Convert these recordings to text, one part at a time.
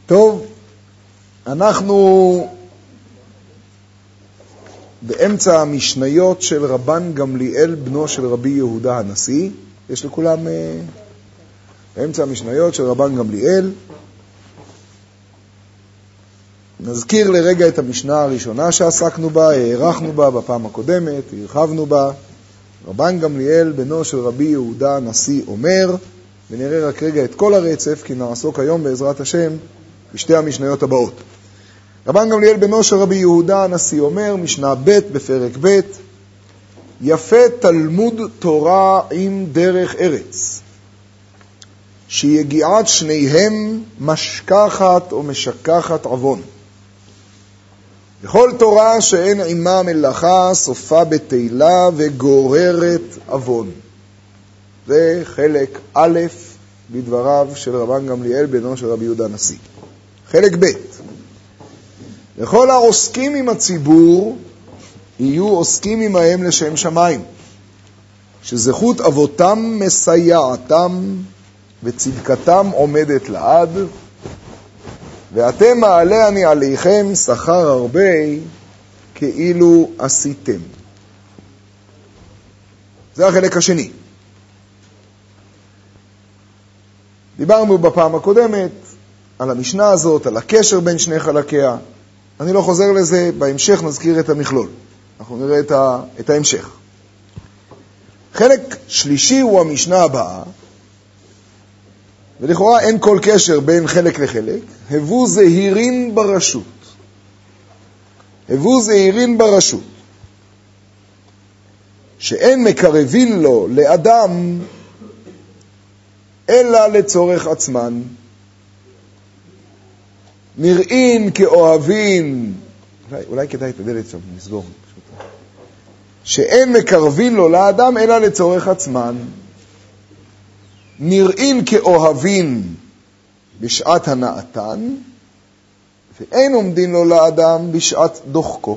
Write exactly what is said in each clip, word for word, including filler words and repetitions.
טוב, אנחנו באמצע המשניות של רבן גמליאל, בנו של רבי יהודה הנשיא. יש לכולם באמצע המשניות של רבן גמליאל. נזכיר לרגע את המשנה הראשונה שעסקנו בה, הערכנו בה בפעם הקודמת, הרחבנו בה. רבן גמליאל, בנו של רבי יהודה הנשיא, אומר, ונראה רק רגע את כל הרצף, כי נעסוק היום בעזרת השם בשתי המשניות הבאות. רבן גמליאל, בנו של רבי יהודה הנשיא, אומר, משנה ב' בפרק ב', יפה תלמוד תורה עם דרך ארץ, שיגיעת שניהם משכחת או משכחת עוון. וכל תורה שאין עימה מלאכה סופה בתהילה וגוררת עוון. זה חלק א' בדבריו של רבן גמליאל, בנו של רבי יהודה הנשיא. חלק ב', וכל העוסקים עם הציבור יהיו עוסקים עמהם לשם שמיים, שזכות אבותם מסייעתם וצדקתם עומדת לעד, ואתם מעלה אני עליכם שכר הרבה כאילו עשיתם. זה החלק השני. דיברנו בפעם הקודמת על המשנה הזאת, על הקשר בין שני חלקיה. אני לא חוזר לזה, בהמשך נזכיר את המכלול. אנחנו נראה את, ה, את ההמשך. חלק שלישי הוא המשנה הבאה, ולכאורה אין כל קשר בין חלק לחלק. הבו זהירין ברשות. הבו זהירין ברשות. שאין מקרבין לו לאדם אלא לצורך עצמן. נראים כאוהבים, אולי, אולי כדאי את הדלת שם, נסגור. שאין מקרבין לו לאדם אלא לצורך עצמן. נראים כאוהבים בשעת הנאתן, ואין עומדים לו לאדם בשעת דוחקו.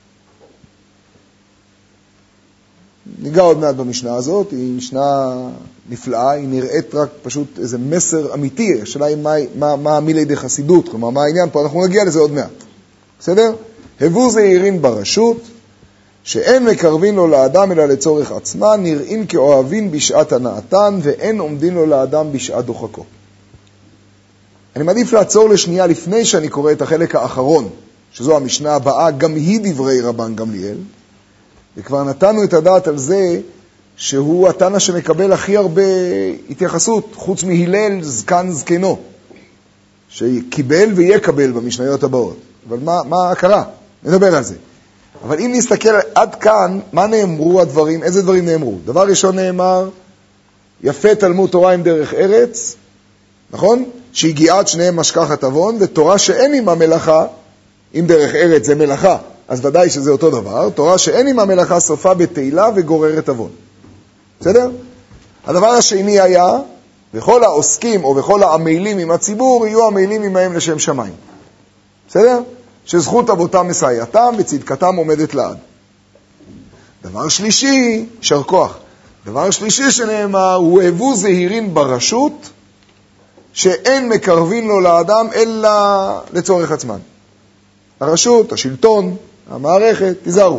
ניגע עוד מעט במשנה הזאת, היא משנה נפלאה, היא נראית רק פשוט איזה מסר אמיתי, השאלה היא מה, מה, מה המילי די חסידות, כלומר מה העניין פה, אנחנו נגיע לזה עוד מעט. בסדר? הבו זהירין ברשות, שאין מקרבין לו לאדם אלא לצורך עצמה, נראים כאוהבים בשעת הנאתן, ואין עומדים לו לאדם בשעת דוחקו. אני מעדיף לעצור לשנייה לפני שאני קורא את החלק האחרון, שזו המשנה הבאה, גם היא דברי רבן גמליאל, וכבר נתנו את הדעת על זה, שהוא התנא שמקבל הכי הרבה התייחסות, חוץ מהילל זקן זקנו, שקיבל ויקבל במשניות הבאות. אבל מה, מה קרה? נדבר על זה. אבל אם נסתכל עד כאן, מה נאמרו הדברים, איזה דברים נאמרו? דבר ראשון נאמר, יפה תלמוד תורה עם דרך ארץ, נכון? שהגיעת שניהם משכחת עוון, ותורה שאין עם המלאכה, עם דרך ארץ זה מלאכה, אז ודאי שזה אותו דבר, תורה שאין עם המלאכה סופה בתהילה וגוררת עוון. בסדר? הדבר השני היה, וכל העוסקים או וכל העמלים עם הציבור, יהיו עמלים עמהם לשם שמיים. בסדר? שזכות אבותם מסייעתם וצדקתם עומדת לעד. דבר שלישי, שר כוח. דבר שלישי שנאמר, הוא הבו זהירין ברשות, שאין מקרבין לו לאדם אלא לצורך עצמן. הרשות, השלטון, המערכת, תיזהרו.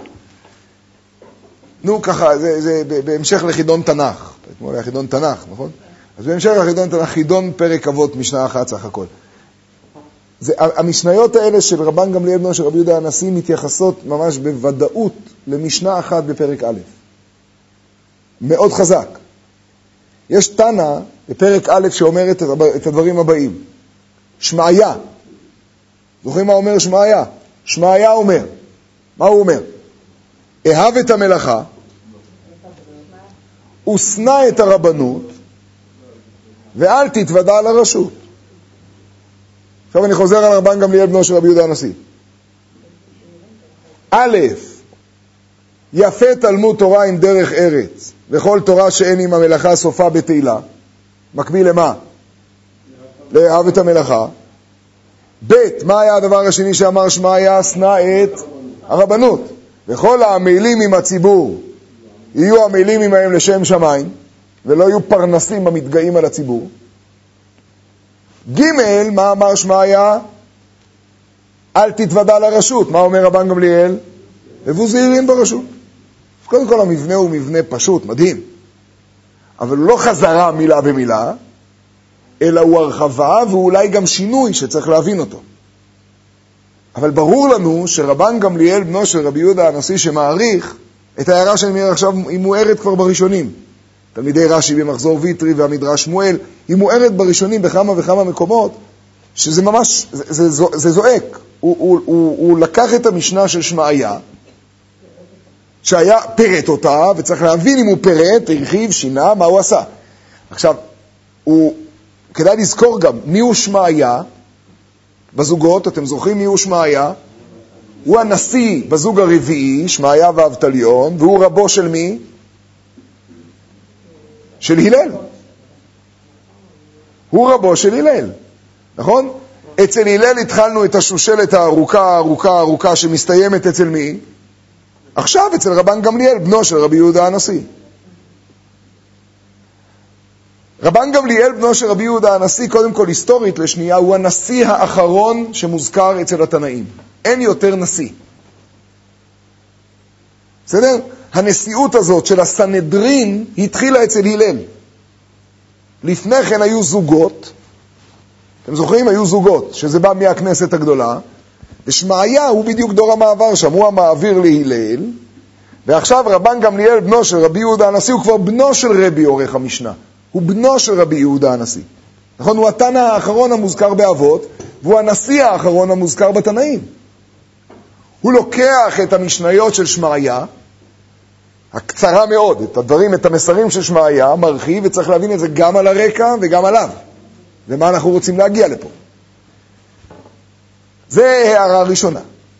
נו, ככה, זה, זה בהמשך לחידון תנ"ך. אתמול היה חידון תנ"ך, נכון? אז בהמשך לחידון תנ"ך, חידון פרק אבות, משנה אחת סך הכל. זה, המשניות האלה של רבן גמליאל בנו של רבי יהודה הנשיא מתייחסות ממש בוודאות למשנה אחת בפרק א'. מאוד חזק. יש תנא בפרק א' שאומר את, את הדברים הבאים. שמעיה. זוכרים מה אומר שמעיה? שמעיה אומר. מה הוא אומר? אהב את המלאכה, ושנא את הרבנות, ואל תתוודע על הרשות. עכשיו אני חוזר על רבן גמליאל בנו של רבי יהודה הנשיא. א', יפה תלמוד תורה עם דרך ארץ, וכל תורה שאין עם המלאכה סופה בתהילה. מקביל למה? לאהב את המלאכה. ב', מה היה הדבר השני שאמר שמעיה? שנא את הרבנות. וכל העמלים עם הציבור יהיו עמלים עמהם לשם שמיים, ולא יהיו פרנסים המתגאים על הציבור. ג' מה אמר שמעיה? אל תתוודע לרשות. מה אומר רבן גמליאל? הבו זהירים ברשות. קודם כל המבנה הוא מבנה פשוט, מדהים. אבל הוא לא חזרה מילה במילה, אלא הוא הרחבה ואולי גם שינוי שצריך להבין אותו. אבל ברור לנו שרבן גמליאל, בנו של רבי יהודה הנשיא, שמעריך את ההערה שאני אומר עכשיו, היא מוארת כבר בראשונים. תלמידי רש"י במחזור ויטרי והמדרש שמואל, היא מוארת בראשונים בכמה וכמה מקומות, שזה ממש, זה, זה, זה זועק. הוא, הוא, הוא, הוא לקח את המשנה של שמעיה, שהיה פרט אותה, וצריך להבין אם הוא פרט, הרחיב, שינה, מה הוא עשה. עכשיו, הוא, כדאי לזכור גם, מי הוא שמעיה? בזוגות, אתם זוכרים מי הוא שמעיה? הוא הנשיא בזוג הרביעי, שמעיה ואבטליון, והוא רבו של מי? של הלל. הוא רבו של הלל, נכון? אצל הלל התחלנו את השושלת הארוכה, הארוכה, הארוכה, שמסתיימת אצל מי? עכשיו אצל רבן גמליאל, בנו של רבי יהודה הנשיא. רבן גמליאל, בנו של רבי יהודה הנשיא, קודם כל היסטורית לשנייה, הוא הנשיא האחרון שמוזכר אצל התנאים. אין יותר נשיא. בסדר? הנשיאות הזאת של הסנהדרין התחילה אצל הלל. לפני כן היו זוגות, אתם זוכרים? היו זוגות, שזה בא מהכנסת הגדולה, ושמעיה הוא בדיוק דור המעבר שם, הוא המעביר להלל, ועכשיו רבן גמליאל, בנו של רבי יהודה הנשיא, הוא כבר בנו של רבי עורך המשנה. הוא בנו של רבי יהודה הנשיא. נכון? הוא התנא האחרון המוזכר באבות, והוא הנשיא האחרון המוזכר בתנאים. הוא לוקח את המשניות של שמעיה, הקצרה מאוד, את הדברים, את המסרים של שמעיה, מרחיב, וצריך להבין את זה גם על הרקע וגם עליו. ומה אנחנו רוצים להגיע לפה. זה הערה ראשונה.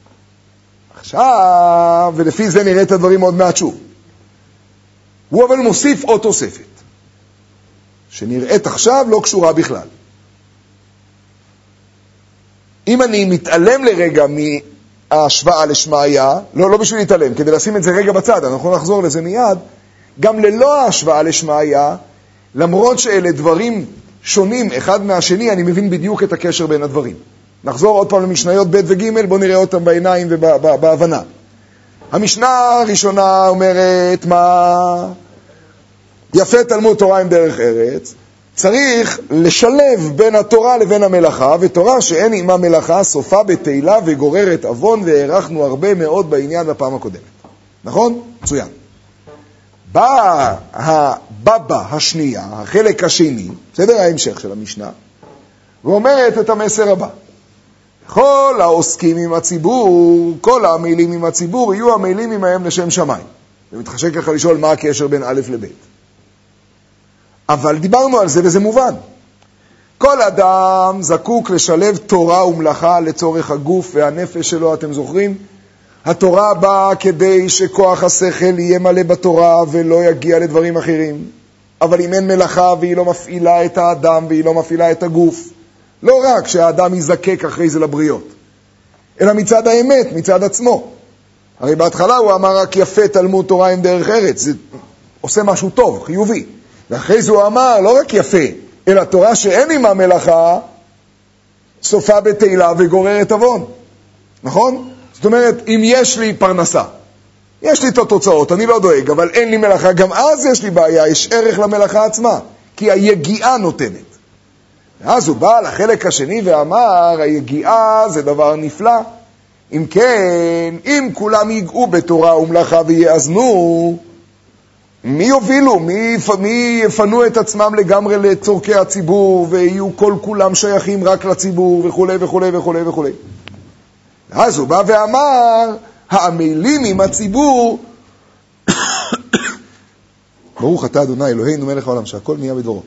עכשיו, ולפי זה נראה את הדברים עוד מעט שוב. הוא אבל מוסיף עוד תוספת, שנראית עכשיו לא קשורה בכלל. אם אני מתעלם לרגע מההשוואה לשמעיה, לא, לא בשביל להתעלם, כדי לשים את זה רגע בצד, אנחנו נחזור לזה מיד, גם ללא ההשוואה לשמעיה, למרות שאלה דברים שונים אחד מהשני, אני מבין בדיוק את הקשר בין הדברים. נחזור עוד פעם למשניות ב' וג', בואו נראה אותם בעיניים ובהבנה. המשנה הראשונה אומרת מה? יפה תלמוד תורה עם דרך ארץ, צריך לשלב בין התורה לבין המלאכה, ותורה שאין עימה מלאכה, סופה בתהילה וגוררת אבון, והערכנו הרבה מאוד בעניין בפעם הקודמת. נכון? מצוין. באה הבבא השנייה, החלק השני, בסדר ההמשך של המשנה, ואומרת את המסר הבא. כל העוסקים עם הציבור, כל המילים עם הציבור, יהיו המילים עמהם לשם שמיים. ומתחשק ככה לשאול מה הקשר בין א' לב'. אבל דיברנו על זה וזה מובן. כל אדם זקוק לשלב תורה ומלאכה לצורך הגוף והנפש שלו, אתם זוכרים? התורה באה כדי שכוח השכל יהיה מלא בתורה ולא יגיע לדברים אחרים. אבל אם אין מלאכה והיא לא מפעילה את האדם והיא לא מפעילה את הגוף, לא רק שהאדם יזקק אחרי זה לבריות, אלא מצד האמת, מצד עצמו. הרי בהתחלה הוא אמר רק יפה תלמוד תורה עם דרך ארץ, זה עושה משהו טוב, חיובי. ואחרי זה הוא אמר לא רק יפה, אלא תורה שאין עימה מלאכה, סופה בתהילה וגוררת אבון. נכון? זאת אומרת, אם יש לי פרנסה, יש לי את התוצאות, אני לא דואג, אבל אין לי מלאכה, גם אז יש לי בעיה, יש ערך למלאכה עצמה, כי היגיעה נותנת. אז הוא בא לחלק השני ואמר, היגיעה זה דבר נפלא. אם כן, אם כולם ייגעו בתורה ומלאכה ויאזנו, מי יובילו? מי, מי יפנו את עצמם לגמרי לצורכי הציבור, ויהיו כל כולם שייכים רק לציבור, וכו' וכו' וכו' וכו'. אז הוא בא ואמר, העמלים עם הציבור, ברוך אתה אדוני אלוהינו מלך העולם, שהכל נהיה בדברו.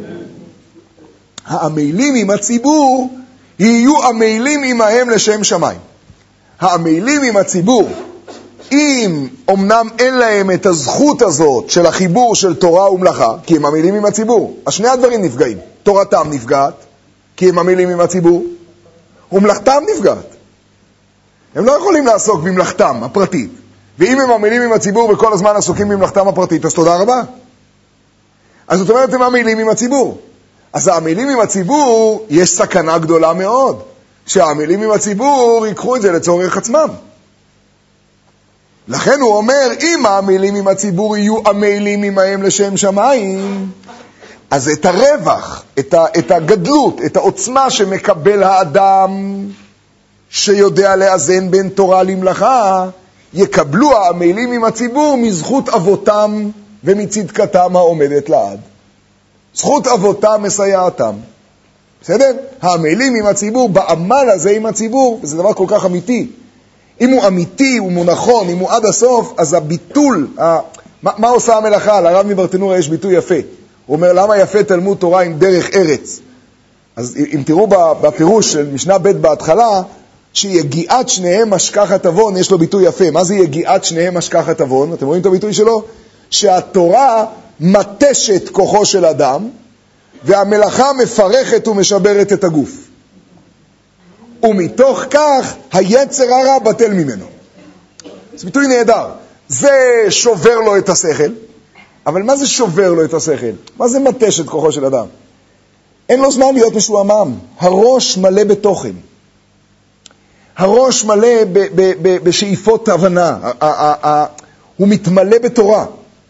העמלים עם הציבור יהיו עמלים עמהם לשם שמיים. העמלים עם הציבור, אם אמנם אין להם את הזכות הזאת של החיבור של תורה ומלאכה, כי הם עמלים עם הציבור, אז שני הדברים נפגעים. תורתם נפגעת, כי הם עמלים עם הציבור, ומלאכתם נפגעת. הם לא יכולים לעסוק במלאכתם הפרטית. ואם הם עמלים עם הציבור וכל הזמן עסוקים במלאכתם הפרטית, אז תודה רבה. אז זאת אומרת, הם עמלים עם הציבור. אז העמלים עם הציבור, יש סכנה גדולה מאוד, שהעמלים עם הציבור ייקחו את זה לצורך עצמם. לכן הוא אומר, אם העמלים עם הציבור יהיו עמלים עמהם לשם שמיים, אז את הרווח, את, ה, את הגדלות, את העוצמה שמקבל האדם שיודע לאזן בין תורה למלאכה, יקבלו העמלים עם הציבור מזכות אבותם ומצדקתם העומדת לעד. זכות אבותם מסייעתם. בסדר? העמלים עם הציבור, בעמל הזה עם הציבור, וזה דבר כל כך אמיתי. אם הוא אמיתי, אם הוא נכון, אם הוא עד הסוף, אז הביטול, ה... מה, מה עושה המלאכה? לרב מברטנורה יש ביטוי יפה. הוא אומר, למה יפה תלמוד תורה עם דרך ארץ? אז אם תראו בפירוש של משנה ב' בהתחלה, שיגיעת שניהם משכחת אבון, יש לו ביטוי יפה. מה זה יגיעת שניהם משכחת אבון? אתם רואים את הביטוי שלו? שהתורה מתשת כוחו של אדם, והמלאכה מפרכת ומשברת את הגוף. ומתוך כך היצר הרע בטל ממנו. זה ביטוי נהדר. זה שובר לו את השכל, אבל מה זה שובר לו את השכל? מה זה מתש את כוחו של אדם? אין לו זמן להיות משועמם. הראש מלא בתוכן. הראש מלא ב- ב- ב- בשאיפות הבנה. ה- ה- ה- הוא מתמלא בתורה.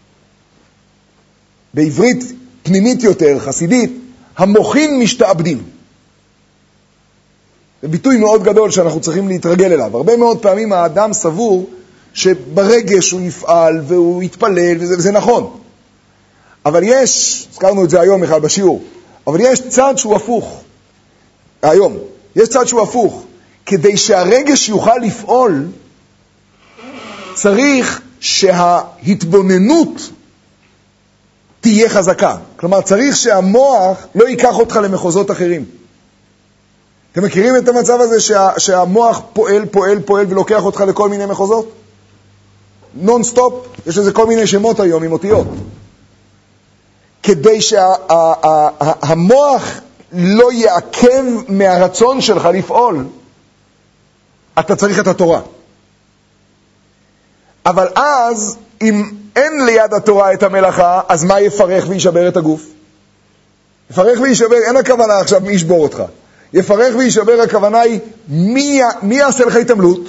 בעברית פנימית יותר, חסידית, המוחין משתעבדים. זה ביטוי מאוד גדול שאנחנו צריכים להתרגל אליו. הרבה מאוד פעמים האדם סבור שברגש הוא יפעל והוא יתפלל, וזה, וזה נכון. אבל יש, הזכרנו את זה היום אחד בשיעור, אבל יש צד שהוא הפוך. היום, יש צד שהוא הפוך. כדי שהרגש יוכל לפעול, צריך שההתבוננות תהיה חזקה. כלומר, צריך שהמוח לא ייקח אותך למחוזות אחרים. אתם מכירים את המצב הזה שה, שהמוח פועל, פועל, פועל ולוקח אותך לכל מיני מחוזות? נון סטופ, יש לזה כל מיני שמות היום עם אותיות. כדי שהמוח לא יעכב מהרצון שלך לפעול, אתה צריך את התורה. אבל אז, אם אין ליד התורה את המלאכה, אז מה יפרח וישבר את הגוף? יפרח וישבר, אין הכוונה עכשיו מי ישבור אותך. יפרח וישבר, הכוונה היא, מי, מי יעשה לך התעמלות?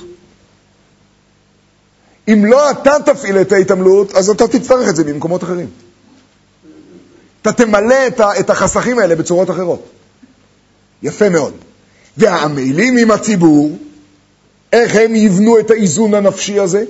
אם לא אתה תפעיל את ההתעמלות, אז אתה תצטרך את זה במקומות אחרים. אתה תמלא את, ה, את החסכים האלה בצורות אחרות. יפה מאוד. והעמלים עם הציבור, איך הם יבנו את האיזון הנפשי הזה?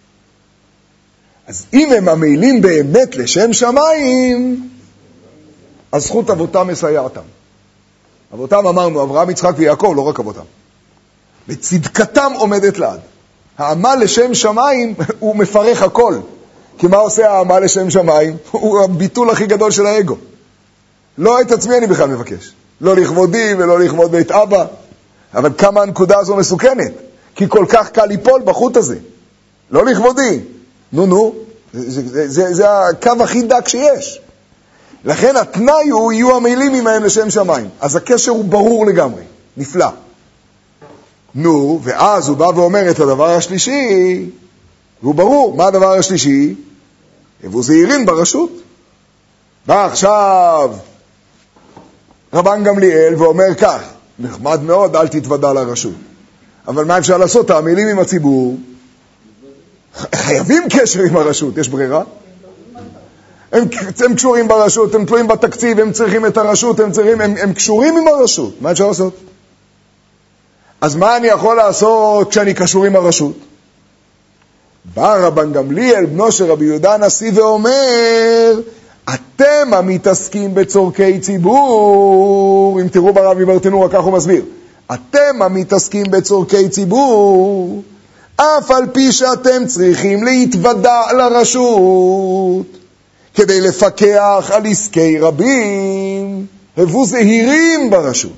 אז אם הם עמלים באמת לשם שמיים, אז זכות אבותם מסייעתם. אבותם אמרנו, אברהם, יצחק ויעקב, לא רק אבותם. וצדקתם עומדת לעד. העמל לשם שמיים הוא מפרח הכל. כי מה עושה העמל לשם שמיים? הוא הביטול הכי גדול של האגו. לא את עצמי אני בכלל מבקש. לא לכבודי ולא לכבוד בית אבא. אבל כמה הנקודה הזו מסוכנת. כי כל כך קל ליפול בחוט הזה. לא לכבודי. נו נו, זה, זה, זה, זה הקו הכי דק שיש. לכן התנאי הוא יהיו עמלים עמהם לשם שמיים. אז הקשר הוא ברור לגמרי, נפלא. נו, ואז הוא בא ואומר את הדבר השלישי, והוא ברור, מה הדבר השלישי? והוא זהירים ברשות. בא עכשיו רבן גמליאל ואומר כך, נחמד מאוד, אל תתוודע לרשות. אבל מה אפשר לעשות? העמלים עם הציבור, חייבים קשר עם הרשות, יש ברירה? הם, הם קשורים ברשות, הם תלויים בתקציב, הם צריכים את הרשות, הם, צריכים, הם, הם קשורים עם הרשות. מה אפשר לעשות? אז מה אני יכול לעשות כשאני קשור עם הרשות? בא רבן גמליאל, בנו של רבי יהודה הנשיא, ואומר, אתם המתעסקים בצורכי ציבור, אם תראו ברב מברטנורה, כך הוא מסביר, אתם המתעסקים בצורכי ציבור, אף על פי שאתם צריכים להתוודע לרשות, כדי לפקח על עסקי רבים, הבו זהירים ברשות,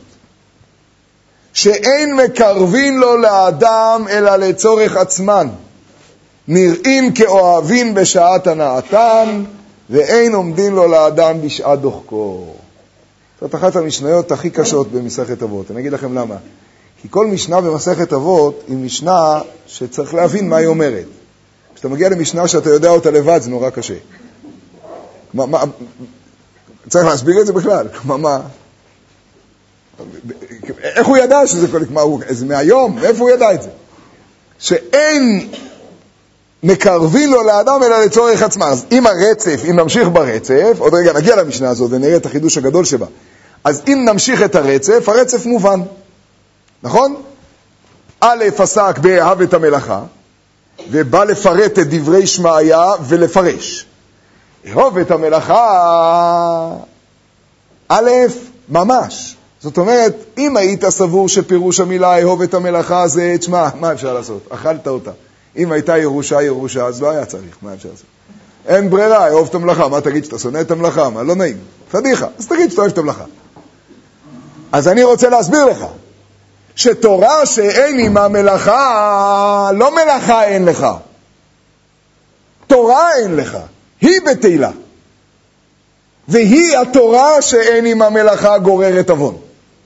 שאין מקרבין לו לאדם אלא לצורך עצמן, נראים כאוהבים בשעת הנאתן, ואין עומדים לו לאדם בשעת דוחקו. זאת אחת המשניות הכי קשות במסכת אבות. אני אגיד לכם למה. כי כל משנה במסכת אבות היא משנה שצריך להבין מה היא אומרת. כשאתה מגיע למשנה שאתה יודע אותה לבד, זה נורא קשה. מה, מה, צריך להסביר את זה בכלל. כלומר, מה? איך הוא ידע שזה כל כך, זה מהיום, איפה הוא ידע את זה? שאין מקרבים לו לאדם אלא לצורך עצמה. אז אם הרצף, אם נמשיך ברצף, עוד רגע נגיע למשנה הזאת ונראה את החידוש הגדול שבה. אז אם נמשיך את הרצף, הרצף מובן. נכון? א' עסק באהב את המלאכה, ובא לפרט את דברי שמעיה ולפרש. אהוב את המלאכה, א', ממש. זאת אומרת, אם היית סבור שפירוש המילה אהוב את המלאכה זה, תשמע, מה אפשר לעשות? אכלת אותה. אם הייתה ירושה, ירושה, אז לא היה צריך. מה אפשר לעשות? אין ברירה, אהוב את המלאכה. מה תגיד שאתה שונא את המלאכה? מה? לא נעים. פדיחה. אז תגיד שאתה אוהב את המלאכה. אז אני רוצה להסביר לך, שתורה שאין עמה מלאכה, לא מלאכה אין לך. תורה אין לך. היא בתהילה. והיא התורה שאין עמה מלאכה גוררת עוון.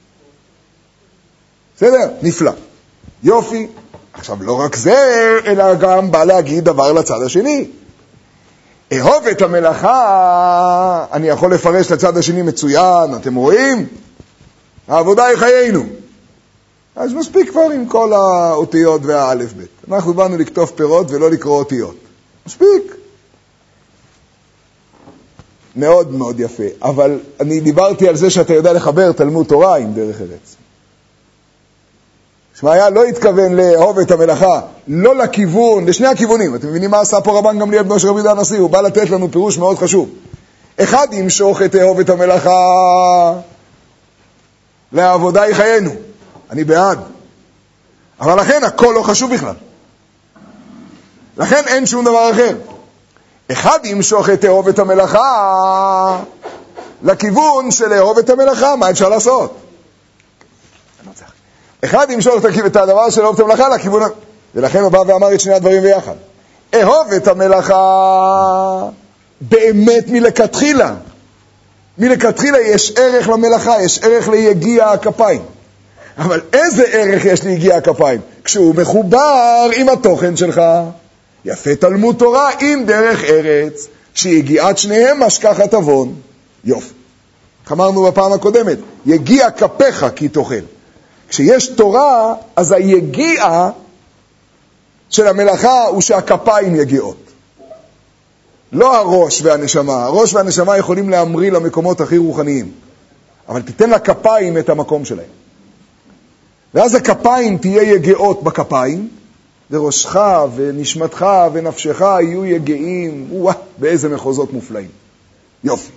בסדר? נפלא. יופי. עכשיו לא רק זה, אלא גם בא להגיד דבר לצד השני. אהוב את המלאכה, אני יכול לפרש לצד השני מצוין, אתם רואים? העבודה היא חיינו. אז מספיק כבר עם כל האותיות והאלף בית. אנחנו באנו לכתוב פירות ולא לקרוא אותיות. מספיק. מאוד מאוד יפה. אבל אני דיברתי על זה שאתה יודע לחבר תלמוד תורה עם דרך ארץ. שמעיה לא התכוון לאהוב את המלאכה, לא לכיוון, לשני הכיוונים. אתם מבינים מה עשה פה רבן גמליאל בנו של רבי יהודה הנשיא? הוא בא לתת לנו פירוש מאוד חשוב. אחד, ימשוך את אהוב את המלאכה, לעבודה היא חיינו. אני בעד. אבל לכן הכל לא חשוב בכלל. לכן אין שום דבר אחר. אחד ימשוך את אהוב את המלאכה לכיוון של אהוב את המלאכה, מה אפשר לעשות? אחד ימשוך את הדבר של אהוב את המלאכה לכיוון, ולכן הוא בא ואמר את שני הדברים ביחד. אהוב את המלאכה באמת מלכתחילה. מלכתחילה יש ערך למלאכה, יש ערך ליגיע הכפיים. אבל איזה ערך יש ליגיע הכפיים? כשהוא מחובר עם התוכן שלך. יפה תלמוד תורה עם דרך ארץ, שיגיעת שניהם משכחת עוון. יופי. אמרנו בפעם הקודמת, יגיע כפיך כי תאכל. כשיש תורה, אז היגיע של המלאכה הוא שהכפיים יגיעות. לא הראש והנשמה. הראש והנשמה יכולים להמריא למקומות הכי רוחניים. אבל תיתן לכפיים את המקום שלהם. ואז הכפיים תהיה יגיעות בכפיים, וראשך ונשמתך ונפשך יהיו יגעים, וואה, באיזה מחוזות מופלאים. יופי.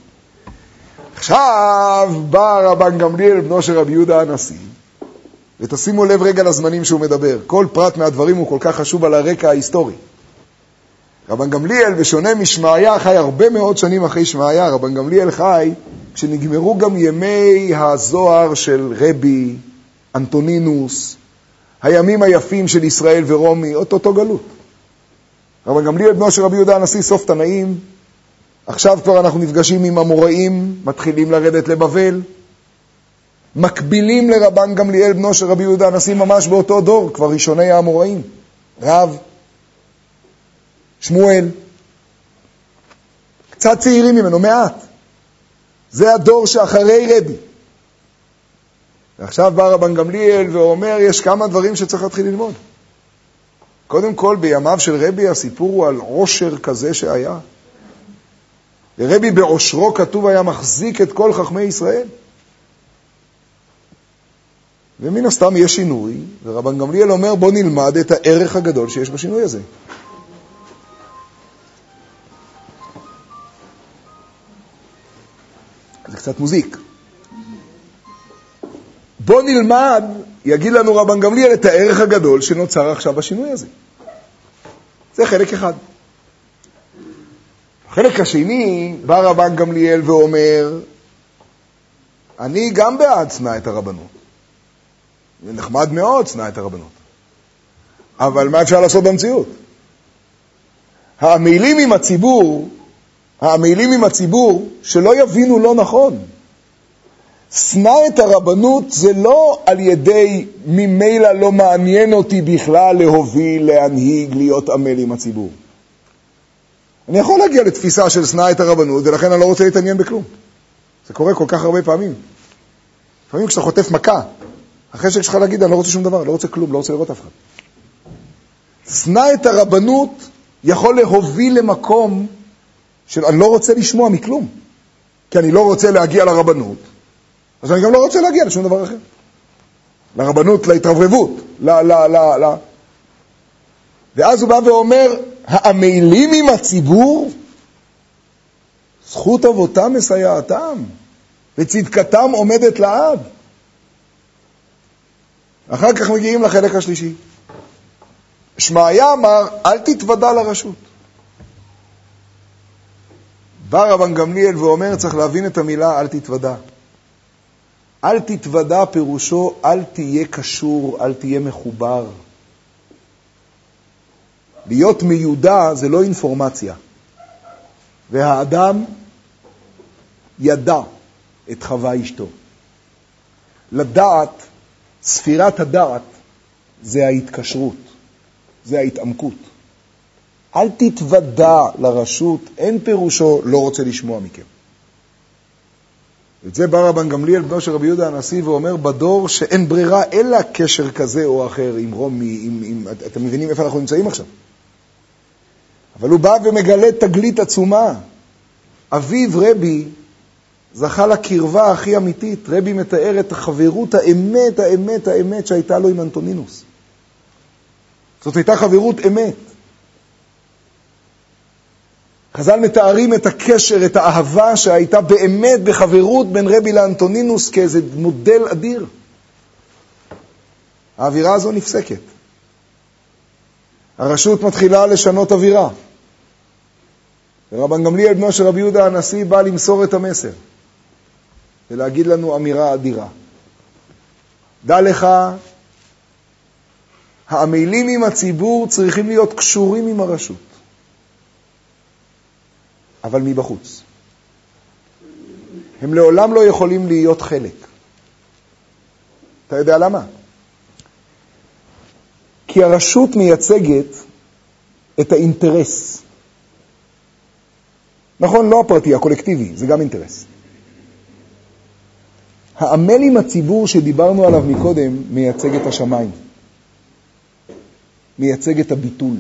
עכשיו בא רבן גמליאל בנו של רבי יהודה הנשיא, ותשימו לב רגע לזמנים שהוא מדבר. כל פרט מהדברים הוא כל כך חשוב על הרקע ההיסטורי. רבן גמליאל, בשונה משמעיה, חי הרבה מאוד שנים אחרי שמעיה. רבן גמליאל חי כשנגמרו גם ימי הזוהר של רבי, אנטונינוס, הימים היפים של ישראל ורומי, אותו אותו גלות. רבן גמליאל בנו של רבי יהודה הנשיא, סוף תנאים. עכשיו כבר אנחנו נפגשים עם המוראים, מתחילים לרדת לבבל. מקבילים לרבן גמליאל בנו של רבי יהודה הנשיא ממש באותו דור, כבר ראשוני האמוראים. רב, שמואל, קצת צעירים ממנו, מעט. זה הדור שאחרי רבי. ועכשיו בא רבן גמליאל ואומר, יש כמה דברים שצריך להתחיל ללמוד. קודם כל, בימיו של רבי הסיפור הוא על עושר כזה שהיה. ורבי בעושרו כתוב היה מחזיק את כל חכמי ישראל. ומן הסתם יש שינוי, ורבן גמליאל אומר, בוא נלמד את הערך הגדול שיש בשינוי הזה. זה קצת מוזיק. בוא נלמד, יגיד לנו רבן גמליאל, את הערך הגדול שנוצר עכשיו בשינוי הזה. זה חלק אחד. החלק השני, בא רבן גמליאל ואומר, אני גם בעד שנא את הרבנות. זה נחמד מאוד שנא את הרבנות. אבל מה אפשר לעשות במציאות? העמילים עם הציבור, העמילים עם הציבור שלא יבינו לא נכון. שנא את הרבנות זה לא על ידי ממילא לא מעניין אותי בכלל להוביל, להנהיג, להיות עמל עם הציבור. אני יכול להגיע לתפיסה של שנא את הרבנות, ולכן אני לא רוצה להתעניין בכלום. זה קורה כל כך הרבה פעמים. לפעמים כשאתה חוטף מכה, החשק שלך להגיד, אני לא רוצה שום דבר, לא רוצה כלום, לא רוצה לראות אף אחד. שנא את הרבנות יכול להוביל למקום של אני לא רוצה לשמוע מכלום, כי אני לא רוצה להגיע לרבנות, אז אני גם לא רוצה להגיע לשום דבר אחר. לרבנות, להתרברבות, ל... ל, ל, ל. ואז הוא בא ואומר, העמלים עם הציבור, זכות אבותם מסייעתם, וצדקתם עומדת לעד. אחר כך מגיעים לחלק השלישי. שמעיה אמר, אל תתוודע לרשות. בא רבן גמליאל ואומר, צריך להבין את המילה, אל תתוודע. אל תתוודע פירושו, אל תהיה קשור, אל תהיה מחובר. להיות מיודע זה לא אינפורמציה. והאדם ידע את חווה אשתו. לדעת, ספירת הדעת, זה ההתקשרות, זה ההתעמקות. אל תתוודע לרשות, אין פירושו לא רוצה לשמוע מכם. ואת זה בא רבן גמליאל, בנו של רבי יהודה הנשיא, ואומר בדור שאין ברירה אלא קשר כזה או אחר עם רומי, עם, עם, את, אתם מבינים איפה אנחנו נמצאים עכשיו? אבל הוא בא ומגלה תגלית עצומה. אביו רבי זכה לקרבה הכי אמיתית. רבי מתאר את החברות האמת, האמת, האמת שהייתה לו עם אנטונינוס. זאת הייתה חברות אמת. חז"ל מתארים את הקשר, את האהבה שהייתה באמת בחברות בין רבי לאנטונינוס כאיזה מודל אדיר. האווירה הזו נפסקת. הרשות מתחילה לשנות אווירה. ורבן גמליאל בנו של רבי יהודה הנשיא בא למסור את המסר ולהגיד לנו אמירה אדירה. דע לך, העמלים עם הציבור צריכים להיות קשורים עם הרשות. אבל מבחוץ. הם לעולם לא יכולים להיות חלק. אתה יודע למה? כי הרשות מייצגת את האינטרס. נכון, לא הפרטי, הקולקטיבי, זה גם אינטרס. העמל עם הציבור שדיברנו עליו מקודם מייצג את השמיים. מייצג את הביטול.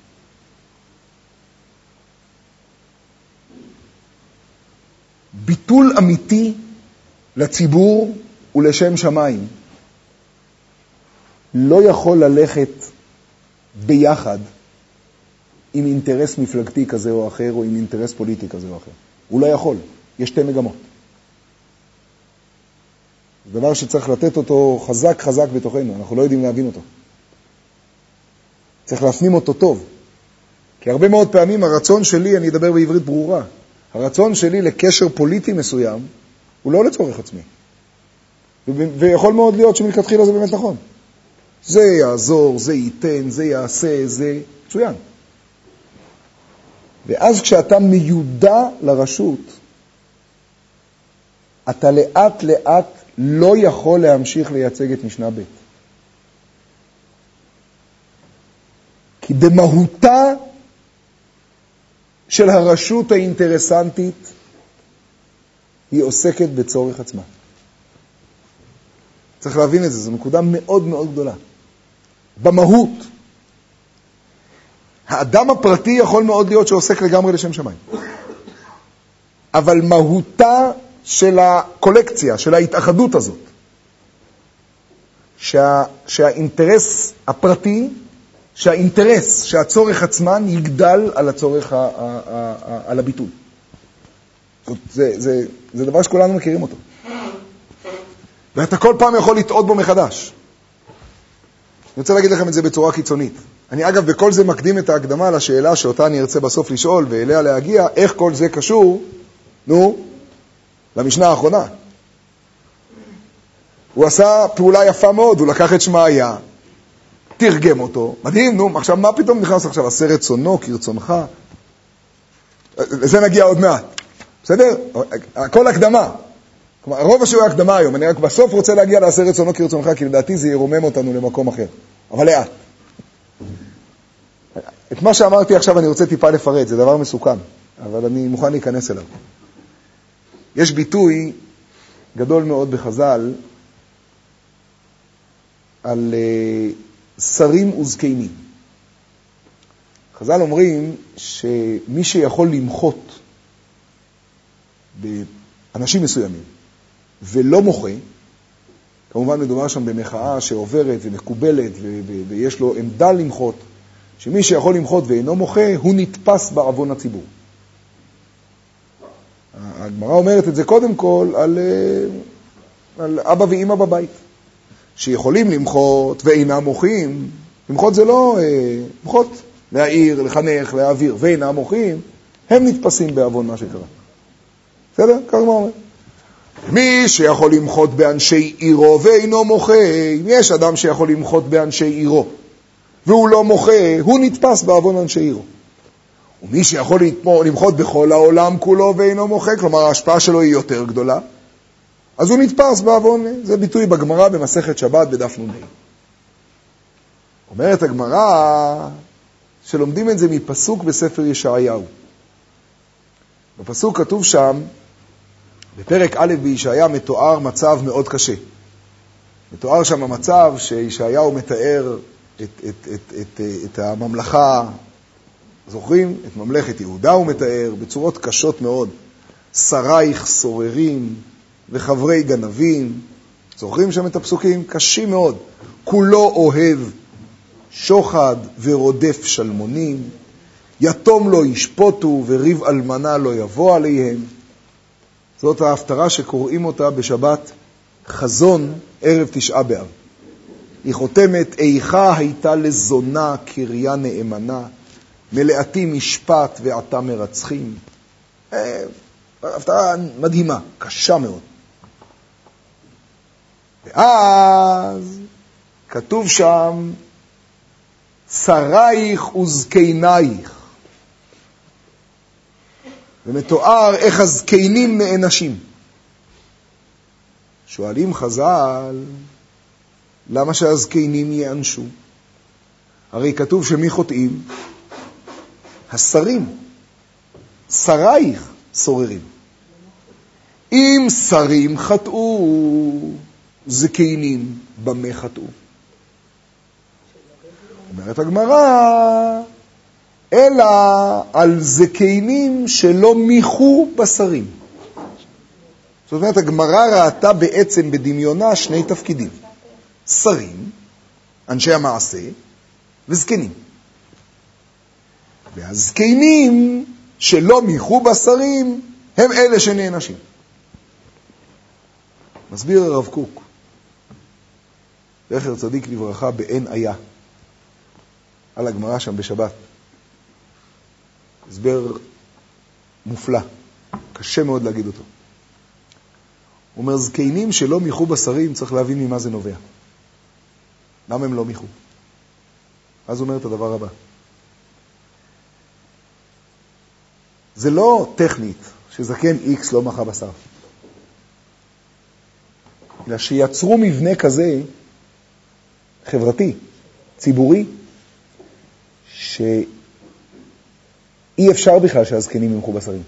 ביטול אמיתי לציבור ולשם שמיים לא יכול ללכת ביחד עם אינטרס מפלגתי כזה או אחר, או עם אינטרס פוליטי כזה או אחר. הוא לא יכול. יש שתי מגמות. זה דבר שצריך לתת אותו חזק חזק בתוכנו. אנחנו לא יודעים להבין אותו. צריך להפנים אותו טוב. כי הרבה מאוד פעמים הרצון שלי, אני אדבר בעברית ברורה, הרצון שלי לקשר פוליטי מסוים, הוא לא לצורך עצמי. ויכול מאוד להיות שמלכתחילה זה באמת נכון. זה יעזור, זה ייתן, זה יעשה, זה מצוין. ואז כשאתה מיודע לרשות, אתה לאט לאט לא יכול להמשיך לייצג את משנה ב'. כי במהותה של הרשות האינטרסנטית היא עוסקת בצורך עצמה. צריך להבין את זה, זו נקודה מאוד מאוד גדולה. במהות, האדם הפרטי יכול מאוד להיות שעוסק לגמרי לשם שמיים. אבל מהותה של הקולקציה, של ההתאחדות הזאת, שה, שהאינטרס הפרטי, שהאינטרס, שהצורך עצמן יגדל על הצורך, ה, ה, ה, ה, על הביטול. זאת, זה, זה, זה דבר שכולנו מכירים אותו. ואתה כל פעם יכול לטעות בו מחדש. אני רוצה להגיד לכם את זה בצורה קיצונית. אני אגב בכל זה מקדים את ההקדמה לשאלה שאותה אני ארצה בסוף לשאול ואליה להגיע, איך כל זה קשור, נו, למשנה האחרונה. הוא עשה פעולה יפה מאוד, הוא לקח את שמעיה, תרגם אותו, מדהים, נו, עכשיו מה פתאום נכנס עכשיו? עשה רצונו כרצונך. לזה נגיע עוד מעט. בסדר? הכל הקדמה. כלומר, הרוב השיעור הקדמה היום, אני רק בסוף רוצה להגיע לעשה רצונו כרצונך, כי לדעתי זה ירומם אותנו למקום אחר. אבל לאט. את מה שאמרתי עכשיו אני רוצה טיפה לפרט, זה דבר מסוכן, אבל אני מוכן להיכנס אליו. יש ביטוי גדול מאוד בחז"ל על uh, שרים וזקנים. חז"ל אומרים שמי שיכול למחות באנשים מסוימים ולא מוחה, כמובן מדובר שם במחאה שעוברת ומקובלת ו- ו- ויש לו עמדה למחות, שמי שיכול למחות ואינו מוחה הוא נתפס בעוון הציבור. הגמרא אומרת את זה קודם כל על, על אבא ואמא בבית, שיכולים למחות ואינם מוחים. למחות זה לא למחות, להעיר, לחנך, להעביר, ואינם מוחים, הם נתפסים בעוון מה שקרה. בסדר? כך מה אומר? מי שיכול למחות באנשי עירו ואינו מוחה, אם יש אדם שיכול למחות באנשי עירו והוא לא מוחה, הוא נתפס בעוון אנשי עירו. ומי שיכול למחות בכל העולם כולו ואינו מוחה, כלומר ההשפעה שלו היא יותר גדולה, אז הוא נתפס בעוון. זה ביטוי בגמרא במסכת שבת בדף נ"ה. אומרת הגמרא שלומדים את זה מפסוק בספר ישעיהו. בפסוק כתוב שם, בפרק א' בישעיה מתואר מצב מאוד קשה. מתואר שם המצב שישעיהו מתאר את, את, את, את, את הממלכה, זוכרים? את ממלכת יהודה הוא מתאר בצורות קשות מאוד. שרייך סוררים וחברי גנבים. זוכרים שם את הפסוקים? קשים מאוד. כולו אוהב שוחד ורודף שלמונים. יתום לא ישפוטו וריב אלמנה לא יבוא עליהם. זאת ההפטרה שקוראים אותה בשבת חזון ערב תשעה באב. היא חותמת, איכה הייתה לזונה קריה נאמנה, מלאתי משפט ועתה מרצחים. הפטרה מדהימה, קשה מאוד. ואז כתוב שם, שרייך וזקנייך. ומתואר איך הזקנים נענשים. שואלים חז"ל, למה שהזקנים יענשו? הרי כתוב שמי חוטאים? השרים. שרייך סוררים. אם שרים חטאו, זקנים במה חטאו? אומרת הגמרא, אלא על זקנים שלא מיחו בשרים. זאת אומרת, הגמרא ראתה בעצם בדמיונה שני תפקידים. שרים, אנשי המעשה, וזקנים. והזקנים שלא מיחו בשרים, הם אלה שנענשים. מסביר הרב קוק, זכר צדיק לברכה בעין היה, על הגמרא שם בשבת. הסבר מופלא, קשה מאוד להגיד אותו. הוא אומר, זקנים שלא מיחו בשרים, צריך להבין ממה זה נובע. למה הם לא מיחו? אז הוא אומר את הדבר הבא. זה לא טכנית שזקן איקס לא מחה בשר. אלא שיצרו מבנה כזה חברתי, ציבורי, שאי אפשר בכלל שהזקנים ימחו בשרים.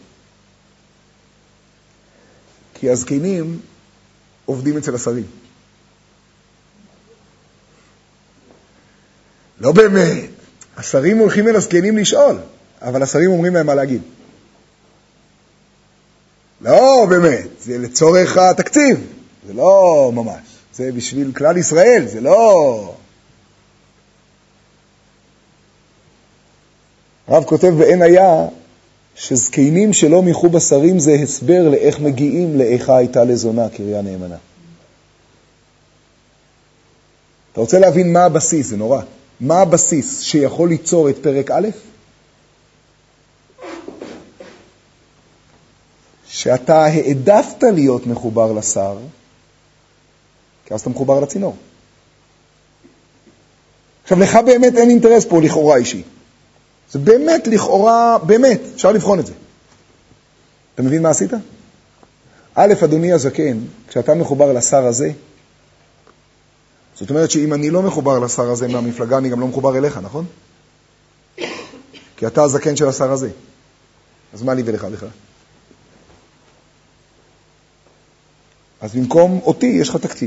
כי הזקנים עובדים אצל השרים. לא באמת. השרים הולכים אל הזקנים לשאול, אבל השרים אומרים להם מה להגיד. לא באמת, זה לצורך התקציב. זה לא ממש. זה בשביל כלל ישראל, זה לא... הרב כותב בעין היה שזקנים שלא מיחו בשרים זה הסבר לאיך מגיעים לאיכה הייתה לזונה קריה נאמנה. אתה רוצה להבין מה הבסיס, זה נורא. מה הבסיס שיכול ליצור את פרק א'? שאתה העדפת להיות מחובר לשר, כי אז אתה מחובר לצינור. עכשיו, לך באמת אין אינטרס פה לכאורה אישי. זה באמת לכאורה, באמת, אפשר לבחון את זה. אתה מבין מה עשית? א', אדוני הזקן, כשאתה מחובר לשר הזה, זאת אומרת שאם אני לא מחובר לשר הזה מהמפלגה, אני גם לא מחובר אליך, נכון? כי אתה הזקן של השר הזה. אז מה לי ולך בכלל? אז במקום אותי יש לך תקציב.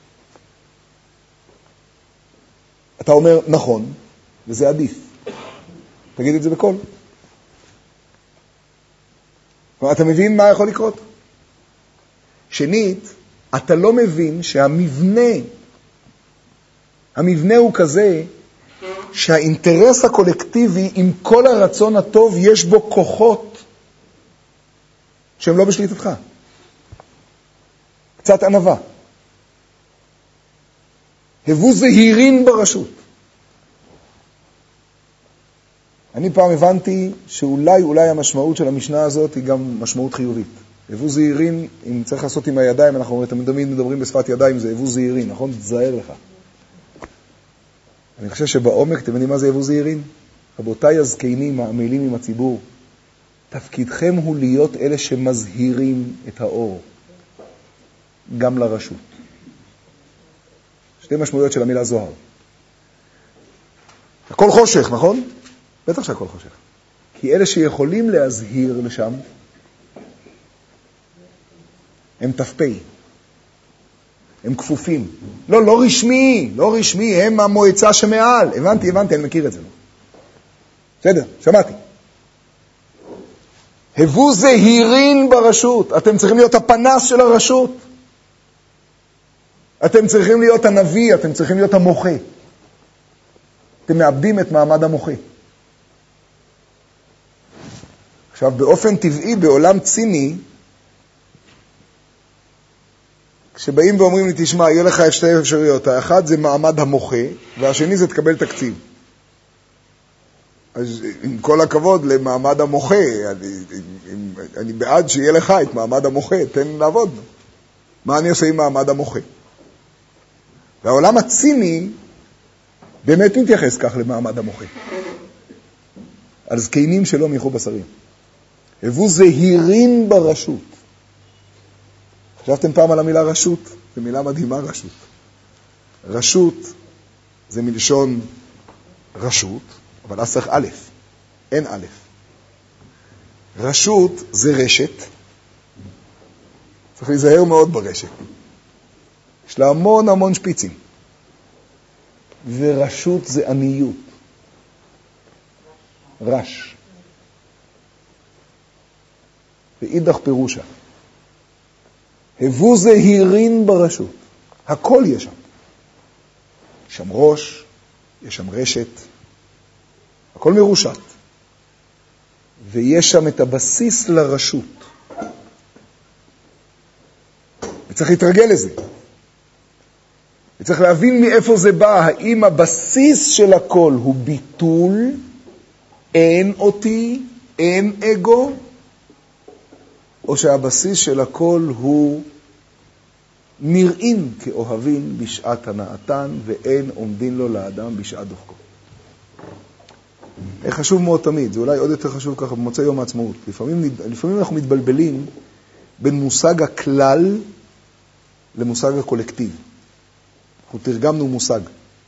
אתה אומר נכון, וזה עדיף. תגיד את זה בקול. אתה מבין מה יכול לקרות? שנית, אתה לא מבין שהמבנה, המבנה הוא כזה שהאינטרס הקולקטיבי עם כל הרצון הטוב יש בו כוחות שהם לא בשליטתך. קצת ענווה. הבו זהירים ברשות. אני פעם הבנתי שאולי אולי המשמעות של המשנה הזאת היא גם משמעות חיובית. הבו זהירים, אם צריך לעשות עם הידיים, אנחנו תמיד מדברים בשפת ידיים, זה הבו זהירים, נכון? תזהר לך. אני חושב שבעומק, אתם יודעים מה זה הבו זהירים? רבותיי הזקנים, העמלים עם הציבור, תפקידכם הוא להיות אלה שמזהירים את האור, גם לרשות. שתי משמעויות של המילה זוהר. הכל חושך, נכון? בטח שהכל חושך. כי אלה שיכולים להזהיר לשם, הם תפפי. הם כפופים. לא, לא רשמי, לא רשמי, הם המועצה שמעל. הבנתי, הבנתי, אני מכיר את זה. בסדר, שמעתי. הבו זהירים ברשות. אתם צריכים להיות הפנס של הרשות. אתם צריכים להיות הנביא, אתם צריכים להיות המוחה. אתם מאבדים את מעמד המוחה. עכשיו, באופן טבעי, בעולם ציני, כשבאים ואומרים לי, תשמע, יהיה לך שתי אפשרויות. האחד זה מעמד המוחה, והשני זה תקבל תקציב. אז עם כל הכבוד למעמד המוחה, אני, אני, אני בעד שיהיה לך את מעמד המוחה, תן לעבוד. מה אני עושה עם מעמד המוחה? והעולם הציני באמת מתייחס כך למעמד המוחה. על זקנים שלא מיחו בשרים. הבו זהירים ברשות. חשבתם פעם על המילה רשות? זו מילה מדהימה, רשות. רשות זה מלשון רשות, אבל אז צריך א', אין א'. רשות זה רשת. צריך להיזהר מאוד ברשת. יש לה המון המון שפיצים. ורשות זה עניות. רש. ואידך פירושה. הבו זהירים ברשות. הכל יש שם. יש שם ראש, יש שם רשת. הכל מרושת. ויש שם את הבסיס לרשות. וצריך להתרגל לזה. וצריך להבין מאיפה זה בא. האם הבסיס של הכל הוא ביטול, אין אותי, אין אגו, או שהבסיס של הכל הוא נראים כאוהבים בשעת הנאתן, ואין עומדין לו לאדם בשעת דוחקו. זה חשוב מאוד תמיד, זה אולי עוד יותר חשוב ככה במוצאי יום העצמאות. לפעמים, לפעמים אנחנו מתבלבלים בין מושג הכלל למושג הקולקטיב. אנחנו תרגמנו מושג.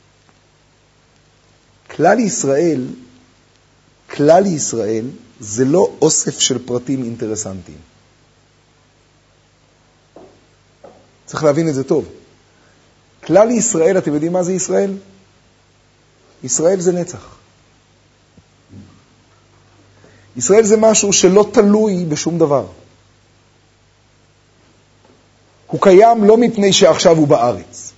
כלל ישראל, כלל ישראל זה לא אוסף של פרטים אינטרסנטיים. צריך להבין את זה טוב. כלל ישראל, אתם יודעים מה זה ישראל? ישראל זה נצח. ישראל זה משהו שלא תלוי בשום דבר. הוא קיים לא מפני שעכשיו הוא בארץ.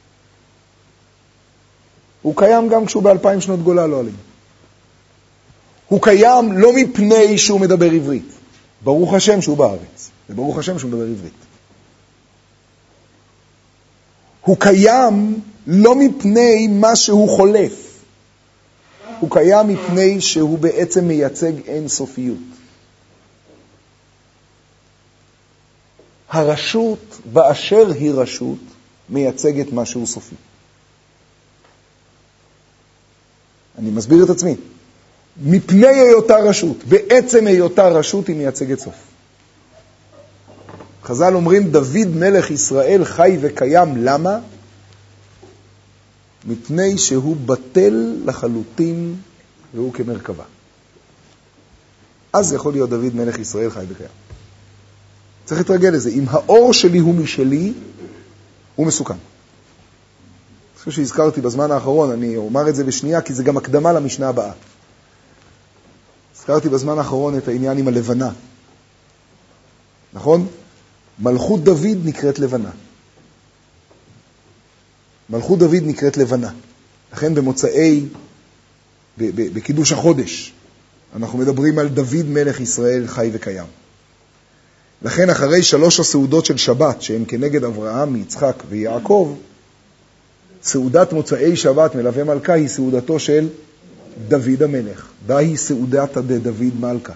הוא קיים גם כשהוא באלפיים שנות גולה לא עלים. הוא קיים לא מפני שהוא מדבר עברית. ברוך השם שהוא בארץ. וברוך השם שהוא מדבר עברית. הוא קיים לא מפני מה שהוא חולף. הוא קיים מפני שהוא בעצם מייצג אין סופיות. הרשות באשר היא רשות מייצגת משהו סופי. אני מסביר את עצמי. מפני היותה רשות, בעצם היותה רשות היא מייצגת סוף. חז"ל אומרים, דוד מלך ישראל חי וקיים, למה? מפני שהוא בטל לחלוטין והוא כמרכבה. אז יכול להיות דוד מלך ישראל חי וקיים. צריך להתרגל לזה. אם האור שלי הוא משלי, הוא מסוכן. אני חושב שהזכרתי בזמן האחרון, אני אומר את זה בשנייה, כי זה גם הקדמה למשנה הבאה. הזכרתי בזמן האחרון את העניין עם הלבנה. נכון? מלכות דוד נקראת לבנה. מלכות דוד נקראת לבנה. לכן במוצאי, בקידוש החודש, אנחנו מדברים על דוד מלך ישראל חי וקיים. לכן אחרי שלוש הסעודות של שבת, שהן כנגד אברהם, יצחק ויעקב, סעודת מוצאי שבת מלווה מלכה היא סעודתו של דוד המלך. דהי סעודת דוד מלכה.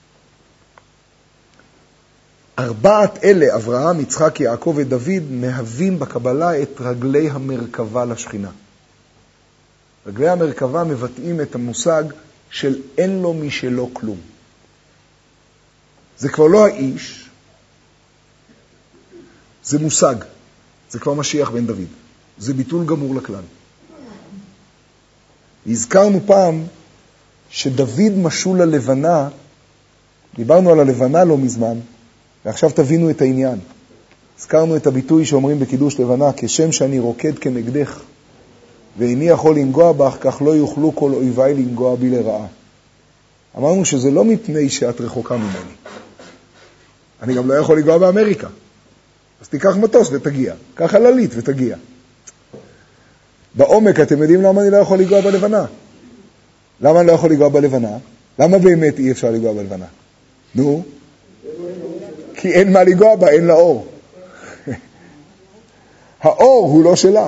ארבעת אלה, אברהם, יצחק, יעקב ודוד, מהווים בקבלה את רגלי המרכבה לשכינה. רגלי המרכבה מבטאים את המושג של אין לו משלו כלום. זה כבר לא האיש, זה מושג. זה כבר משיח בן דוד. זה ביטול גמור לכלל. הזכרנו פעם שדוד משול ללבנה, דיברנו על הלבנה לא מזמן, ועכשיו תבינו את העניין. הזכרנו את הביטוי שאומרים בקידוש לבנה, כשם שאני רוקד כנגדך, ואיני יכול לנגוע בך, כך לא יוכלו כל אויביי לנגוע בי לרעה. אמרנו שזה לא מפני שאת רחוקה ממני. אני גם לא יכול לנגוע באמריקה. אז תיקח מטוס ותגיע. קח חללית ותגיע. בעומק אתם יודעים למה אני לא יכול לנגוע בלבנה? למה אני לא יכול לנגוע בלבנה? למה באמת אי אפשר לנגוע בלבנה? נו? כי אין מה לנגוע בה, אין לה אור. האור הוא לא שלה.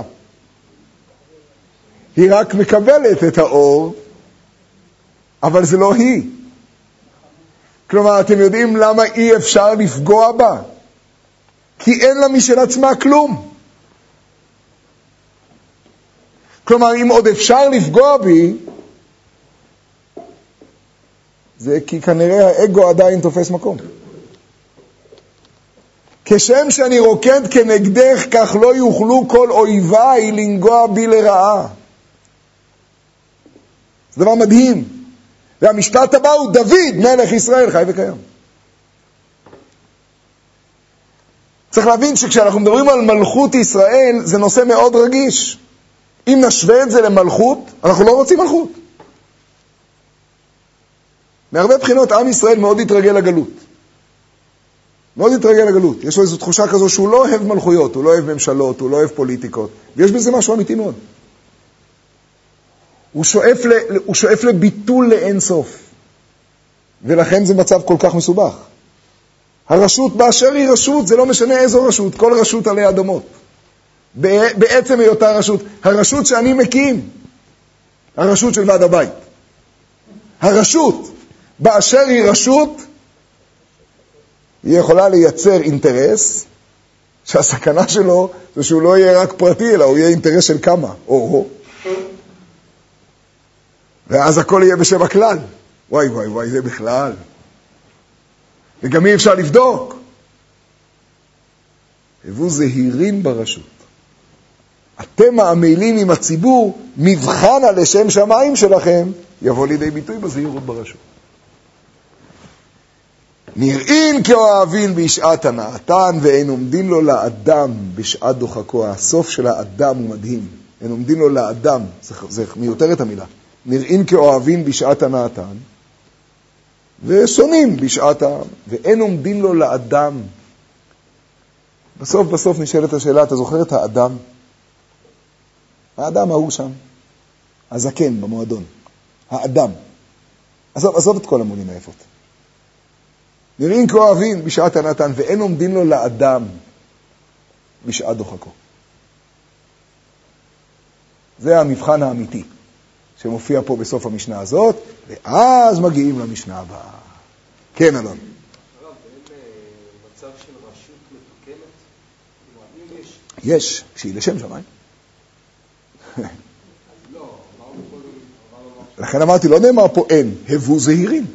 היא רק מקבלת את האור, אבל זה לא היא. כלומר, אתם יודעים למה אי אפשר לפגוע בה? כי אין לה משל עצמה כלום. כלומר, אם עוד אפשר לפגוע בי, זה כי כנראה האגו עדיין תופס מקום. כשם שאני רוקד כנגדך, כך לא יוכלו כל אויביי לנגוע בי לרעה. זה דבר מדהים. והמשפט הבא הוא דוד, מלך ישראל, חי וקיים. צריך להבין שכשאנחנו מדברים על מלכות ישראל, זה נושא מאוד רגיש. אם נשווה את זה למלכות, אנחנו לא רוצים מלכות. מהרבה בחינות, עם ישראל מאוד התרגל לגלות. מאוד התרגל לגלות. יש לו איזו תחושה כזו שהוא לא אוהב מלכויות, הוא לא אוהב ממשלות, הוא לא אוהב פוליטיקות. ויש בזה משהו אמיתי מאוד. הוא שואף, ל, הוא שואף לביטול לאין סוף. ולכן זה מצב כל כך מסובך. הרשות באשר היא רשות, זה לא משנה איזו רשות, כל רשות עלי אדמות. בעצם היותה רשות. הרשות שאני מקים, הרשות של ועד הבית. הרשות באשר היא רשות, היא יכולה לייצר אינטרס, שהסכנה שלו זה שהוא לא יהיה רק פרטי, אלא הוא יהיה אינטרס של כמה, או-הו. ואז הכל יהיה בשם הכלל. וואי וואי וואי, זה בכלל. וגם אי אפשר לבדוק. הבו זהירים ברשות. אתם העמלים עם הציבור, מבחן על לשם שמיים שלכם, יבוא לידי ביטוי בזהירות ברשות. נראים כאוהבים בשעת הנאתן, ואין עומדים לו לאדם בשעת דוחקו. הסוף של האדם הוא מדהים. אין עומדים לו לאדם, זה, זה מיותר את המילה. נראים כאוהבים בשעת הנאתן, ושונים בשעת ה... ואין עומדים לו לאדם. בסוף בסוף נשאלת השאלה, אתה זוכר את האדם? האדם ההוא שם, הזקן במועדון, האדם. עזוב, עזוב את כל המונים היפות. נראים כאוהבים בשעת הנאתן, ואין עומדים לו לאדם בשעת דוחקו. זה המבחן האמיתי שמופיע פה בסוף המשנה הזאת, ואז מגיעים למשנה הבאה. כן, אלון. הרב, אין מצב של רשות מתוקנת? יש, שהיא לשם שמיים. לכן אמרתי, לא נאמר פה אין, הבו זהירים.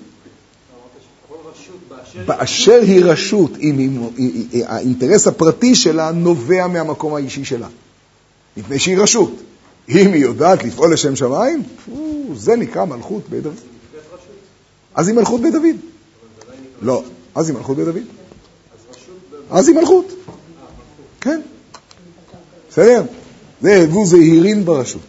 באשר היא רשות, האינטרס הפרטי שלה נובע מהמקום האישי שלה. מפני שהיא רשות. אם היא יודעת לפעול לשם שמיים, זה נקרא מלכות בית דוד. אז היא מלכות בית דוד. לא, אז היא מלכות בית דוד. אז רשות אז היא מלכות. כן. בסדר? זה הבו זהירין ברשות.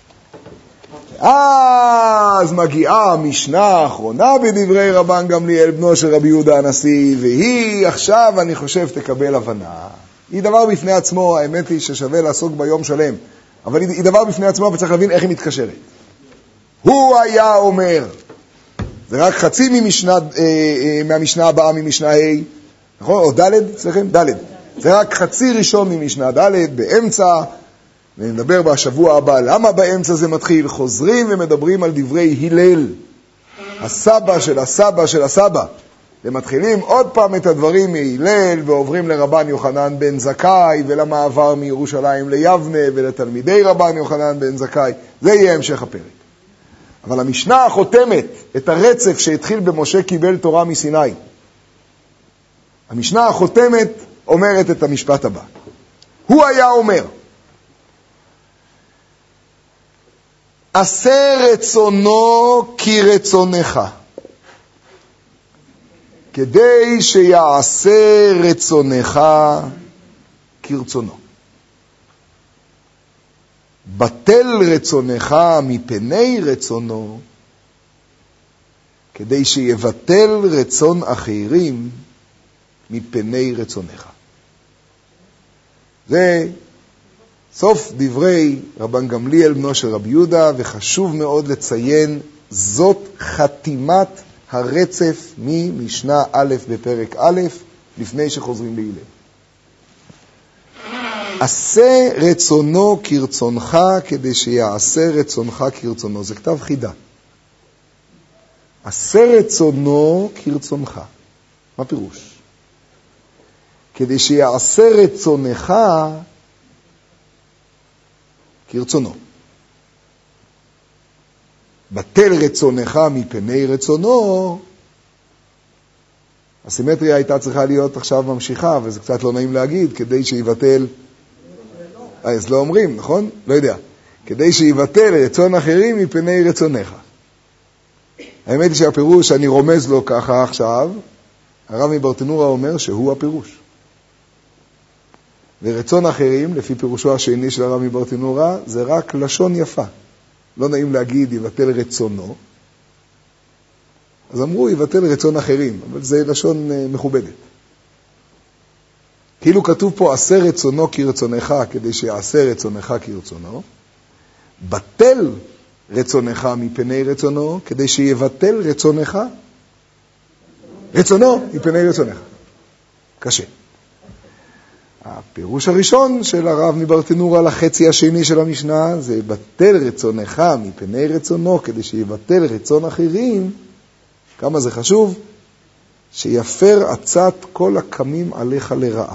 אז מגיעה המשנה האחרונה בדברי רבן גמליאל בנו של רבי יהודה הנשיא, והיא עכשיו אני חושב תקבל הבנה. היא דבר בפני עצמו, האמת היא ששווה לעסוק ביום שלם, אבל היא דבר בפני עצמו וצריך להבין איך היא מתקשרת. הוא היה אומר, זה רק חצי ממשנה, מהמשנה הבאה ממשנה ה', נכון? או ד' אצלכם? ד'. זה רק חצי ראשון ממשנה ד' באמצע, ונדבר בשבוע הבא למה באמצע זה מתחיל. חוזרים ומדברים על דברי הלל, הסבא של הסבא של הסבא, ומתחילים עוד פעם את הדברים מהלל, ועוברים לרבן יוחנן בן זכאי, ולמעבר מירושלים ליבנה, ולתלמידי רבן יוחנן בן זכאי. זה יהיה המשך הפרק. אבל המשנה חותמת את הרצף שהתחיל במשה קיבל תורה מסיני. המשנה החותמת אומרת את המשפט הבא. הוא היה אומר, עשה רצונו כרצונך, כדי שיעשה רצונך כרצונו. בטל רצונך מפני רצונו, כדי שיבטל רצון אחרים מפני רצונך. זה סוף דברי רבן גמליאל בנו של רבי יהודה, וחשוב מאוד לציין, זאת חתימת הרצף ממשנה א' בפרק א', לפני שחוזרים להלל. עשה רצונו כרצונך, כדי שיעשה רצונך כרצונו. זה כתב חידה. עשה רצונו כרצונך. מה פירוש? כדי שיעשה רצונך כרצונו. בטל רצונך מפני רצונו. הסימטריה הייתה צריכה להיות עכשיו ממשיכה, וזה קצת לא נעים להגיד, כדי שיבטל, אז לא אומרים, נכון? לא יודע. כדי שיבטל רצון אחרים מפני רצונך. האמת היא שהפירוש שאני רומז לו ככה עכשיו, הרב מברטנורה אומר שהוא הפירוש. ורצון אחרים, לפי פירושו השני של הרב מברטנורה, זה רק לשון יפה. לא נעים להגיד יבטל רצונו. אז אמרו יבטל רצון אחרים, אבל זה לשון מכובדת. כאילו כתוב פה עשה רצונו כרצונך, כדי שיעשה רצונך כרצונו. בטל רצונך מפני רצונו, כדי שיבטל רצונך רצונו מפני רצונך. קשה. הפירוש הראשון של הרב מברטנורה לחצי השני של המשנה, זה בטל רצונך מפני רצונו, כדי שיבטל רצון אחרים. כמה זה חשוב? שיפר עצת כל הקמים עליך לרעה.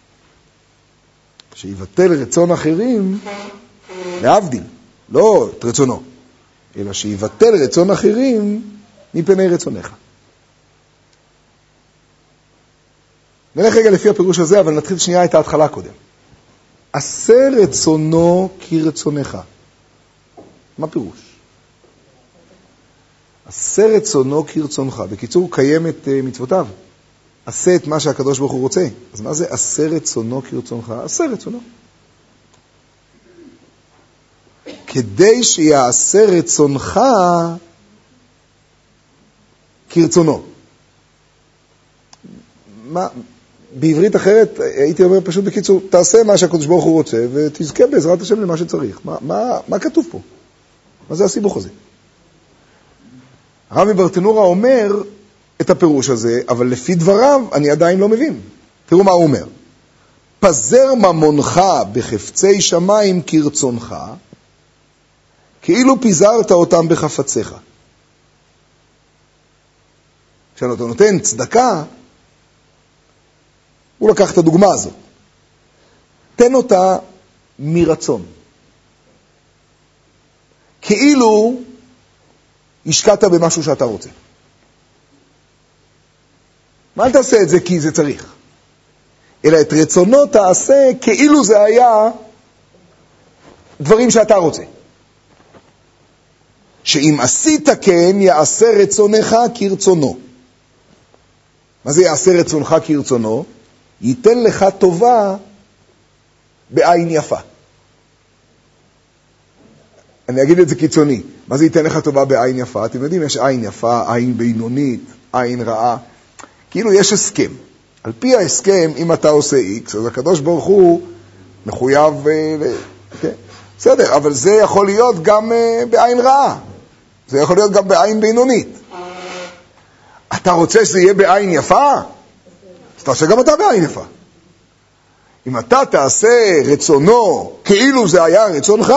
שיבטל רצון אחרים, להבדיל, לא את רצונו, אלא שיבטל רצון אחרים מפני רצונך. נלך רגע לפי הפירוש הזה, אבל נתחיל שנייה את ההתחלה קודם. עשה רצונו כרצונך. מה פירוש? עשה רצונו כרצונך. בקיצור, קיים את מצוותיו. עשה את מה שהקדוש ברוך הוא רוצה. אז מה זה עשה רצונו כרצונך? עשה רצונו. כדי שיעשה רצונך כרצונו. מה... בעברית אחרת, הייתי אומר פשוט בקיצור, תעשה מה שהקדוש ברוך הוא רוצה, ותזכה בעזרת השם למה שצריך. מה, מה, מה כתוב פה? מה זה הסיבוך הזה? הרב מברטנורה אומר את הפירוש הזה, אבל לפי דבריו אני עדיין לא מבין. תראו מה הוא אומר. פזר ממונך בחפצי שמיים כרצונך, כאילו פיזרת אותם בחפציך. כשאתה נותן צדקה, הוא לקח את הדוגמה הזאת. תן אותה מרצון. כאילו השקעת במשהו שאתה רוצה. מה אל תעשה את זה כי זה צריך? אלא את רצונו תעשה כאילו זה היה דברים שאתה רוצה. שאם עשית כן, יעשה רצונך כרצונו. מה זה יעשה רצונך כרצונו? ייתן לך טובה בעין יפה. אני אגיד את זה קיצוני. מה זה ייתן לך טובה בעין יפה? אתם יודעים, יש עין יפה, עין בינונית, עין רעה. כאילו יש הסכם. על פי ההסכם, אם אתה עושה X, אז הקדוש ברוך הוא מחויב... כן? בסדר, אבל זה יכול להיות גם בעין רעה. זה יכול להיות גם בעין בינונית. אתה רוצה שזה יהיה בעין יפה? אז תעשה גם אתה בעין יפה. אם אתה תעשה רצונו כאילו זה היה רצונך,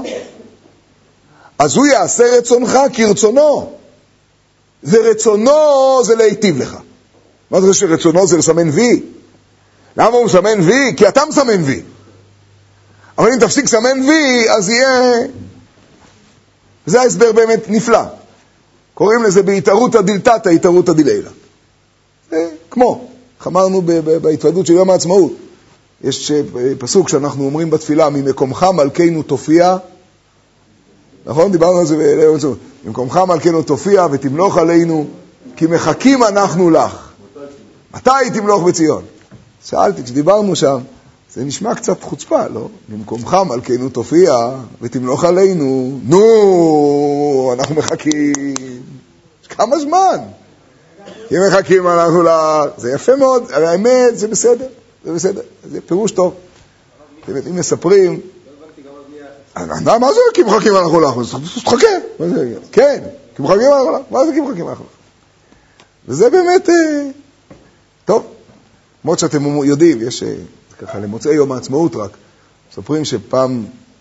אז הוא יעשה רצונך כרצונו. זה רצונו, זה להיטיב לך. מה זה שרצונו זה לסמן וי? למה הוא מסמן וי? כי אתה מסמן וי. אבל אם תפסיק לסמן וי, אז יהיה... זה ההסבר באמת נפלא. קוראים לזה בהתערותא דילתתא, התערותא דלילה. זה כמו, אמרנו בהתוודות של יום העצמאות. יש פסוק שאנחנו אומרים בתפילה, ממקומך מלכנו תופיע, נכון? דיברנו על זה, ממקומך מלכנו תופיע ותמלוך עלינו, כי מחכים אנחנו לך. מתי תמלוך בציון? שאלתי, כשדיברנו שם, זה נשמע קצת חוצפה, לא? ממקומך מלכנו תופיע ותמלוך עלינו, נו, אנחנו מחכים. כמה זמן? כי מחכים אנחנו לך. זה יפה מאוד, על האמת זה בסדר. זה בסדר, זה פירוש טוב. אם מספרים, מה זה כי מחכים אנחנו לך? תחכה. כן, כי מחכים אנחנו לך. מה זה כי מחכים אנחנו לך? וזה באמת טוב. כמו שאתם יודעים, יש ככה למוצאי יום העצמאות רק, מספרים שפעם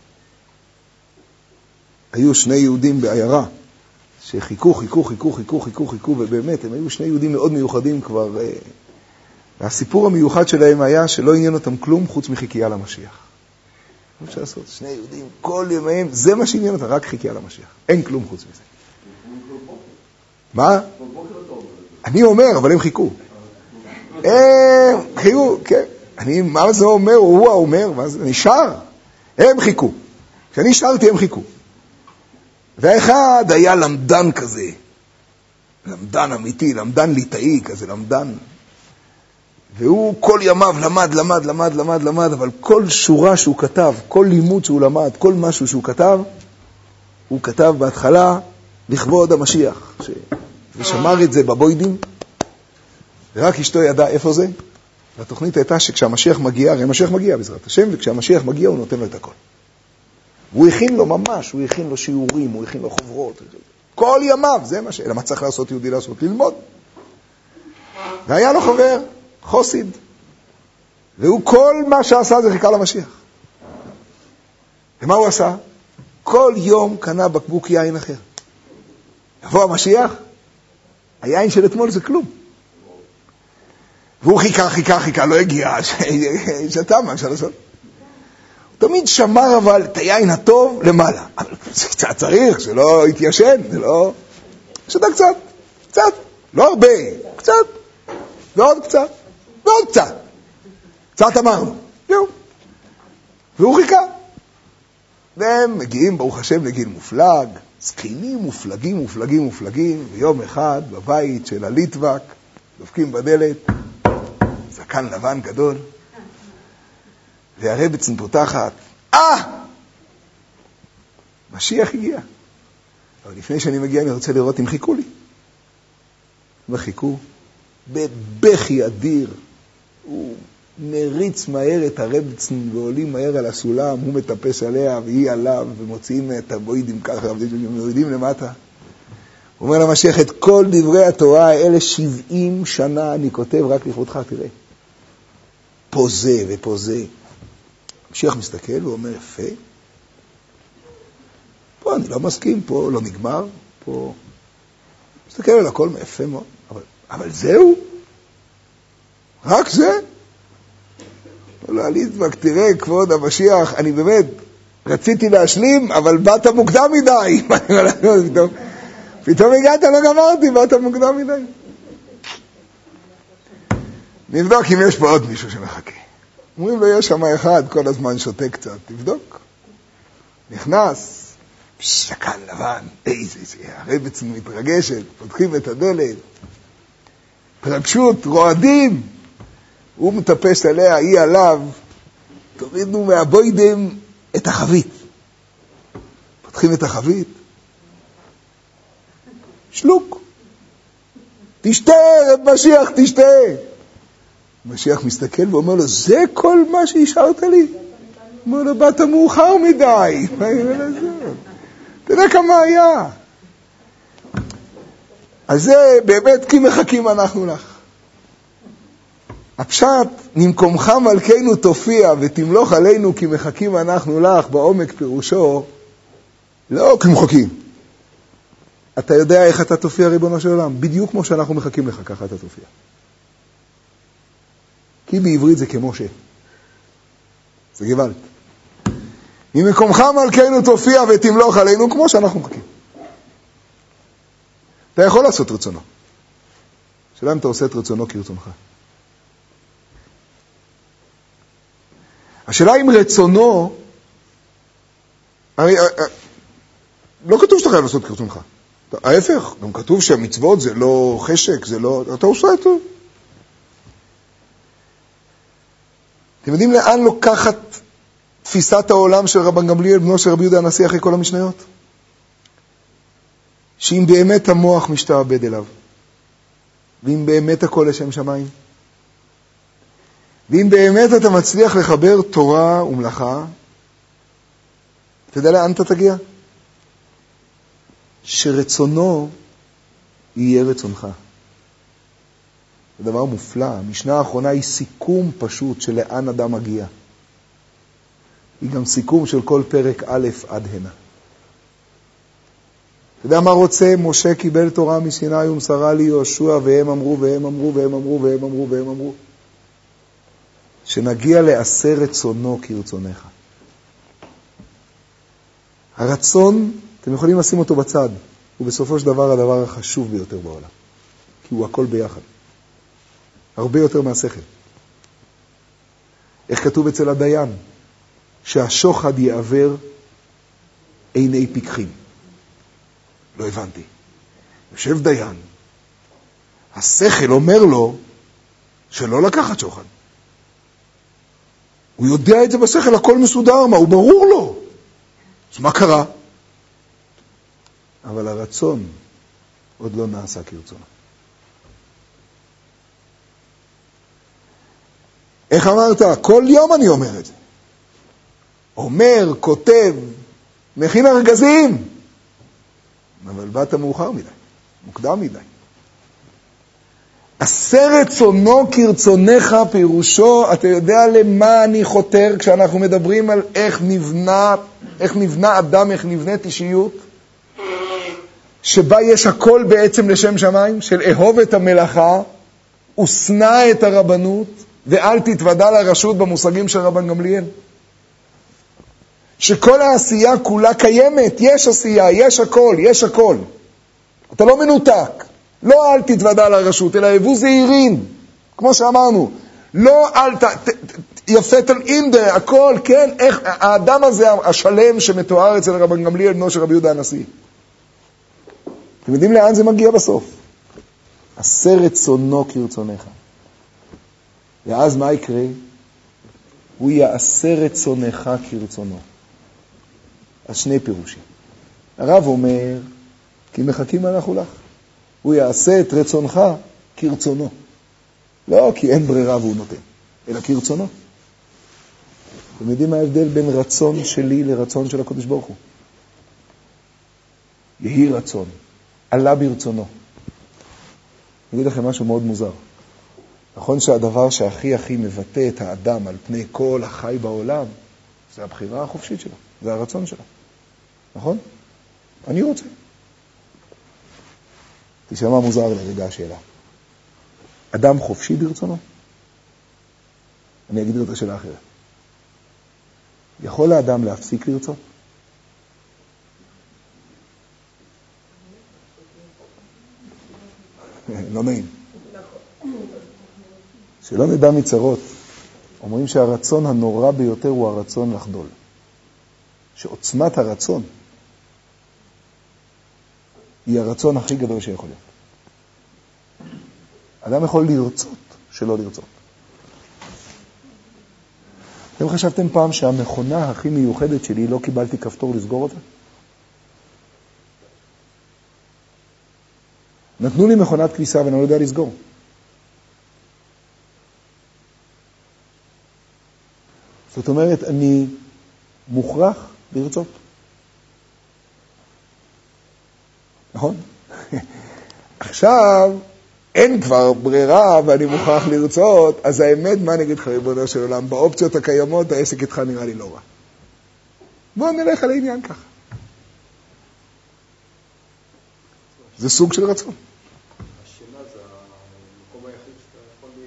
היו שני יהודים בעיירה, שחיכו, חיכו, חיכו, חיכו, חיכו, חיכו, ובאמת הם היו שני יהודים מאוד מיוחדים כבר, והסיפור המיוחד שלהם היה שלא עניין אותם כלום חוץ מחיכייה למשיח. מה אפשר לעשות? שני יהודים, כל ימיהם, זה מה שעניין אותם, רק חיכייה למשיח. אין כלום חוץ מזה. מה? אני אומר, אבל הם חיכו. הם חיכו, כן. אני, מה זה אומר? הוא אומר, מה זה? אני שר. הם חיכו. כשאני שרתי, הם חיכו. והאחד היה למדן כזה. למדן אמיתי, למדן ליטאי כזה, למדן. והוא כל ימיו למד, למד, למד, למד, למד, אבל כל שורה שהוא כתב, כל לימוד שהוא למד, כל משהו שהוא כתב, הוא כתב בהתחלה לכבוד המשיח. ש... ושמר את זה בבוידים, ורק אשתו ידע איפה זה. והתוכנית הייתה שכשהמשיח מגיע, הרי המשיח מגיע בעזרת השם, וכשהמשיח מגיע הוא נותן לו את הכל. הוא הכין לו ממש, הוא הכין לו שיעורים, הוא הכין לו חוברות. כל ימיו, זה מה ש... אלא מה צריך לעשות יהודי לעשות? ללמוד. והיה לו חבר, חוסיד. והוא כל מה שעשה זה חיכה למשיח. ומה הוא עשה? כל יום קנה בקבוק יין אחר. יבוא המשיח, היין של אתמול זה כלום. והוא חיכה, חיכה, חיכה, לא הגיע, שתה מה אפשר לעשות. הוא תמיד שמר אבל את היין הטוב למעלה. אבל זה קצת צריך, שלא יתיישן, זה לא... שתה קצת, קצת, לא הרבה, קצת, ועוד קצת, ועוד קצת. קצת אמרנו, זהו. והוא חיכה. והם מגיעים, ברוך השם, לגיל מופלג, זקנים מופלגים, מופלגים, מופלגים, ויום אחד בבית של הליטווק, דופקים בדלת, זקן לבן גדול, והרבצן פותחת, אה! משיח הגיע. אבל לפני שאני מגיע אני רוצה לראות אם חיכו לי. וחיכו, בבכי אדיר, הוא מריץ מהר את הרבצן ועולים מהר על הסולם, הוא מטפס עליה והיא עליו, ומוציאים את הבוידים ככה, ויורדים למטה. הוא אומר למשיח, את כל דברי התורה האלה שבעים שנה אני כותב רק לכבודך, תראה. פה זה ופה זה. המשיח מסתכל ואומר, יפה. פה אני לא מסכים, פה לא נגמר, פה... מסתכל על הכל יפה מאוד. אבל, אבל זהו? רק זה? לא, ליטווק, תראה, כבוד המשיח, אני באמת רציתי להשלים, אבל באת מוקדם מדי. פתאום, פתאום הגעת, לא גמרתי, באת מוקדם מדי. נבדוק אם יש פה עוד מישהו שמחכה. אומרים לו, יש שם אחד, כל הזמן שותה קצת, תבדוק. נכנס, שקן לבן, איזה זה, הרבצן מתרגשת, פותחים את הדלת, פרגשות, רועדים, הוא מטפס עליה, היא עליו, תורידו מהבוידם את החבית. פותחים את החבית, שלוק. תשתה, רב משיח, תשתה. משיח מסתכל ואומר לו, זה כל מה שהשארת לי? אומר לו, באת מאוחר מדי. אתה יודע כמה היה. אז זה באמת כי מחכים אנחנו לך. הפשט, ממקומך מלכנו תופיע ותמלוך עלינו כי מחכים אנחנו לך, בעומק פירושו, לא כי מחכים. אתה יודע איך אתה תופיע, ריבונו של עולם? בדיוק כמו שאנחנו מחכים לך, ככה אתה תופיע. כי בעברית זה כמו ש. זה גוואלד. ממקומך מלכנו תופיע ותמלוך עלינו כמו שאנחנו מחכים. אתה יכול לעשות רצונו. שאלה אם אתה עושה את רצונו כרצונך. השאלה אם רצונו, הרי, לא כתוב שאתה חייב לעשות כרצונך. ההפך, גם כתוב שהמצוות זה לא חשק, זה לא, אתה עושה את זה. אתם יודעים לאן לוקחת תפיסת העולם של רבן גמליאל, בנו של רבי יהודה הנשיא אחרי כל המשניות? שאם באמת המוח משתעבד אליו, ואם באמת הכל לשם שמיים, ואם באמת אתה מצליח לחבר תורה ומלאכה, אתה יודע לאן אתה תגיע? שרצונו יהיה רצונך. זה דבר מופלא. המשנה האחרונה היא סיכום פשוט של לאן אדם מגיע. היא גם סיכום של כל פרק א' עד הנה. אתה יודע מה רוצה? משה קיבל תורה מסיני ומסרה לי יהושע, והם אמרו והם אמרו והם אמרו והם אמרו והם אמרו. שנגיע לעשה רצונו כרצונך. הרצון, אתם יכולים לשים אותו בצד, הוא בסופו של דבר הדבר החשוב ביותר בעולם. כי הוא הכל ביחד. הרבה יותר מהשכל. איך כתוב אצל הדיין? שהשוחד יעבר עיני פיקחים. לא הבנתי. יושב דיין, השכל אומר לו שלא לקחת שוחד. הוא יודע את זה בשכל, הכל מסודר, מה? הוא ברור לו. אז מה קרה? אבל הרצון עוד לא נעשה כרצונו. איך אמרת? כל יום אני אומר את זה. אומר, כותב, מכין ארגזים. אבל באת מאוחר מדי, מוקדם מדי. עשה רצונו כרצונך פירושו, אתה יודע למה אני חותר כשאנחנו מדברים על איך נבנה, איך נבנה אדם, איך נבנית אישיות, שבה יש הכל בעצם לשם שמיים, של אהוב את המלאכה, ושנא את הרבנות, ואל תתוודע לרשות במושגים של רבן גמליאל. שכל העשייה כולה קיימת, יש עשייה, יש הכל, יש הכל. אתה לא מנותק. לא אל תתוודע לרשות, אלא הבו זהירים, כמו שאמרנו. לא אל ת... יפת על אינדר, הכל, כן, איך, האדם הזה, השלם שמתואר אצל רבן גמליאל, בנו של רבי יהודה הנשיא. אתם יודעים לאן זה מגיע בסוף? עשה רצונו כרצונך. ואז מה יקרה? הוא יעשה רצונך כרצונו. אז שני פירושים. הרב אומר, כי מחכים אנחנו לך. הוא יעשה את רצונך כרצונו. לא כי אין ברירה והוא נותן, אלא כרצונו. אתם יודעים מה ההבדל בין רצון שלי לרצון של הקדוש ברוך הוא? יהי רצון, עלה ברצונו. אני אגיד לכם משהו מאוד מוזר. נכון שהדבר שהכי הכי מבטא את האדם על פני כל החי בעולם, זה הבחירה החופשית שלו, זה הרצון שלו. נכון? אני רוצה. תשמע מוזר לרגע השאלה. אדם חופשי ברצונו? אני אגיד את השאלה אחרת. יכול האדם להפסיק לרצות? לא נעים. שלא נדע מצרות. אומרים שהרצון הנורא ביותר הוא הרצון לחדול. שעוצמת הרצון היא הרצון הכי גדול שיכול להיות. אדם יכול לרצות שלא לרצות. אתם חשבתם פעם שהמכונה הכי מיוחדת שלי לא קיבלתי כפתור לסגור אותה? נתנו לי מכונת כביסה ואני לא יודע לסגור. זאת אומרת, אני מוכרח לרצות. נכון? עכשיו, אין כבר ברירה ואני מוכרח לרצות, אז האמת, מה נגיד לך ריבונו של עולם? באופציות הקיימות, העסק איתך נראה לי לא רע. בואו נלך על העניין ככה. זה סוג של רצון. השינה זה המקום היחיד שאתה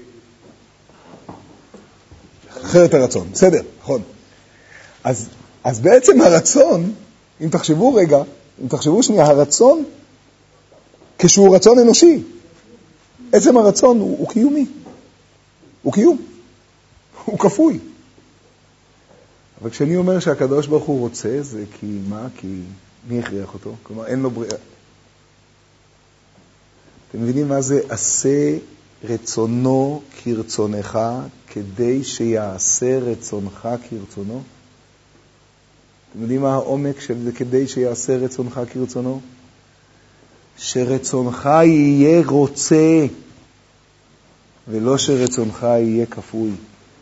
יכול... אחרת הרצון, בסדר, נכון. אז, אז בעצם הרצון, אם תחשבו רגע, אם תחשבו שנייה, הרצון, כשהוא רצון אנושי, עצם הרצון הוא, הוא קיומי. הוא קיום. הוא כפוי. אבל כשאני אומר שהקדוש ברוך הוא רוצה, זה כי מה? כי מי הכריח אותו? כלומר, אין לו בריאה. אתם מבינים מה זה? עשה רצונו כרצונך, כדי שיעשה רצונך כרצונו? אתם יודעים מה העומק של זה כדי שיעשה רצונך כרצונו? שרצונך יהיה רוצה, ולא שרצונך יהיה כפוי.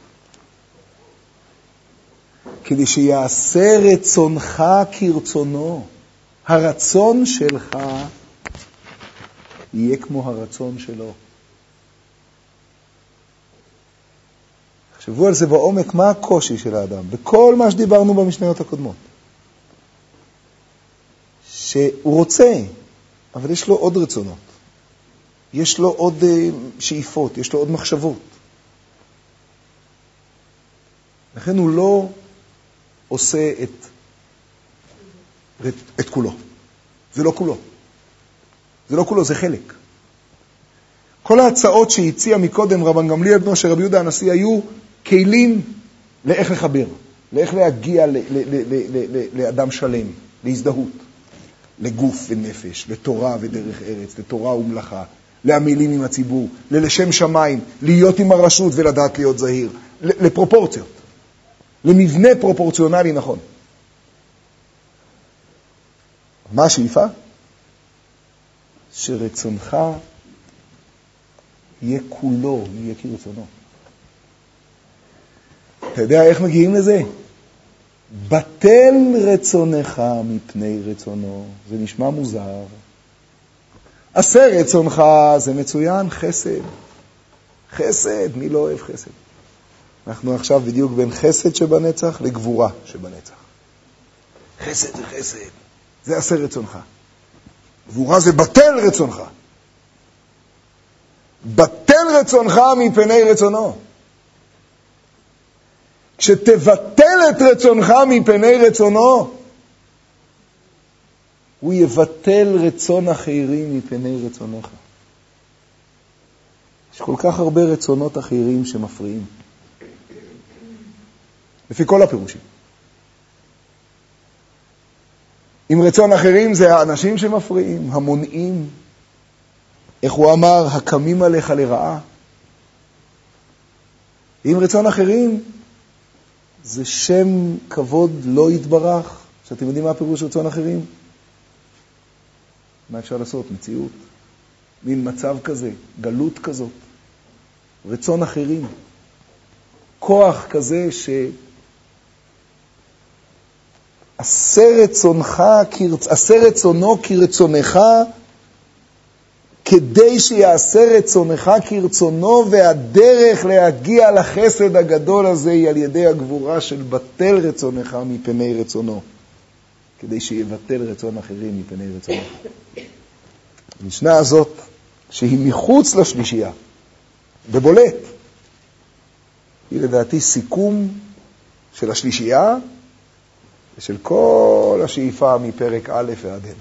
כדי שיעשה רצונך כרצונו. הרצון שלך יהיה כמו הרצון שלו. תחשבו על זה בעומק, מה הקושי של האדם? בכל מה שדיברנו במשניות הקודמות. שהוא רוצה, אבל יש לו עוד רצונות. יש לו עוד שאיפות, יש לו עוד מחשבות. לכן הוא לא עושה את, את כולו. זה לא כולו. זה לא כולו, זה חלק. כל ההצעות שהציע מקודם רבן גמליאל בנו של רבי יהודה הנשיא היו כלים לאיך לחבר, לאיך להגיע ל- ל- ל- ל- ל- לאדם שלם, להזדהות, לגוף ונפש, לתורה ודרך ארץ, לתורה ומלאכה, לעמילים עם הציבור, ללשם שמיים, להיות עם הרשות ולדעת להיות זהיר, לפרופורציות, למבנה פרופורציונלי נכון. מה השאיפה? שרצונך יהיה כולו, יהיה כרצונו. אתה יודע איך מגיעים לזה? בטל רצונך מפני רצונו. זה נשמע מוזר. עשה רצונך, זה מצוין, חסד. חסד, מי לא אוהב חסד? אנחנו עכשיו בדיוק בין חסד שבנצח לגבורה שבנצח. חסד זה חסד. זה עשה רצונך. גבורה זה בטל רצונך. בטל רצונך מפני רצונו. כשתבטל את רצונך מפני רצונו, הוא יבטל רצון אחרים מפני רצונך. יש כל כך הרבה רצונות אחרים שמפריעים. לפי כל הפירושים. עם רצון אחרים זה האנשים שמפריעים, המונעים. איך הוא אמר, הקמים עליך לרעה. עם רצון אחרים זה שם כבוד לא יתברך. שאתם יודעים מה הפירוש רצון אחרים? מה אפשר לעשות? מציאות. מין מצב כזה, גלות כזאת. רצון אחרים. כוח כזה ש... עשה רצונך, עשה רצונו כרצונך, כדי שיעשה רצונך כרצונו, והדרך להגיע לחסד הגדול הזה היא על ידי הגבורה של בטל רצונך מפני רצונו, כדי שיבטל רצון אחרים מפני רצונך. המשנה הזאת, שהיא מחוץ לשלישייה, בבולט, היא לדעתי סיכום של השלישייה, ושל כל השאיפה מפרק א' ועד הנה.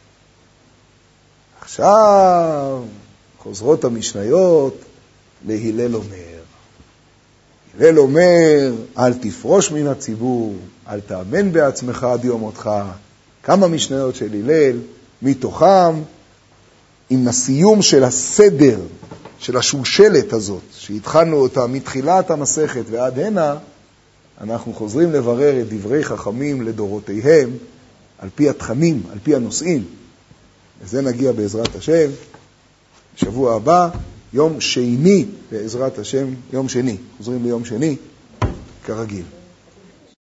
עכשיו חוזרות המשניות להילל אומר. הלל אומר, אל תפרוש מן הציבור, אל תאמן בעצמך עד יום מותך. כמה משניות של הלל, מתוכם, עם הסיום של הסדר, של השושלת הזאת, שהתחלנו אותה מתחילת המסכת ועד הנה, אנחנו חוזרים לברר את דברי חכמים לדורותיהם, על פי התכנים, על פי הנושאים. וזה נגיע בעזרת השם, שבוע הבא, יום שני בעזרת השם, יום שני. חוזרים ליום שני, כרגיל.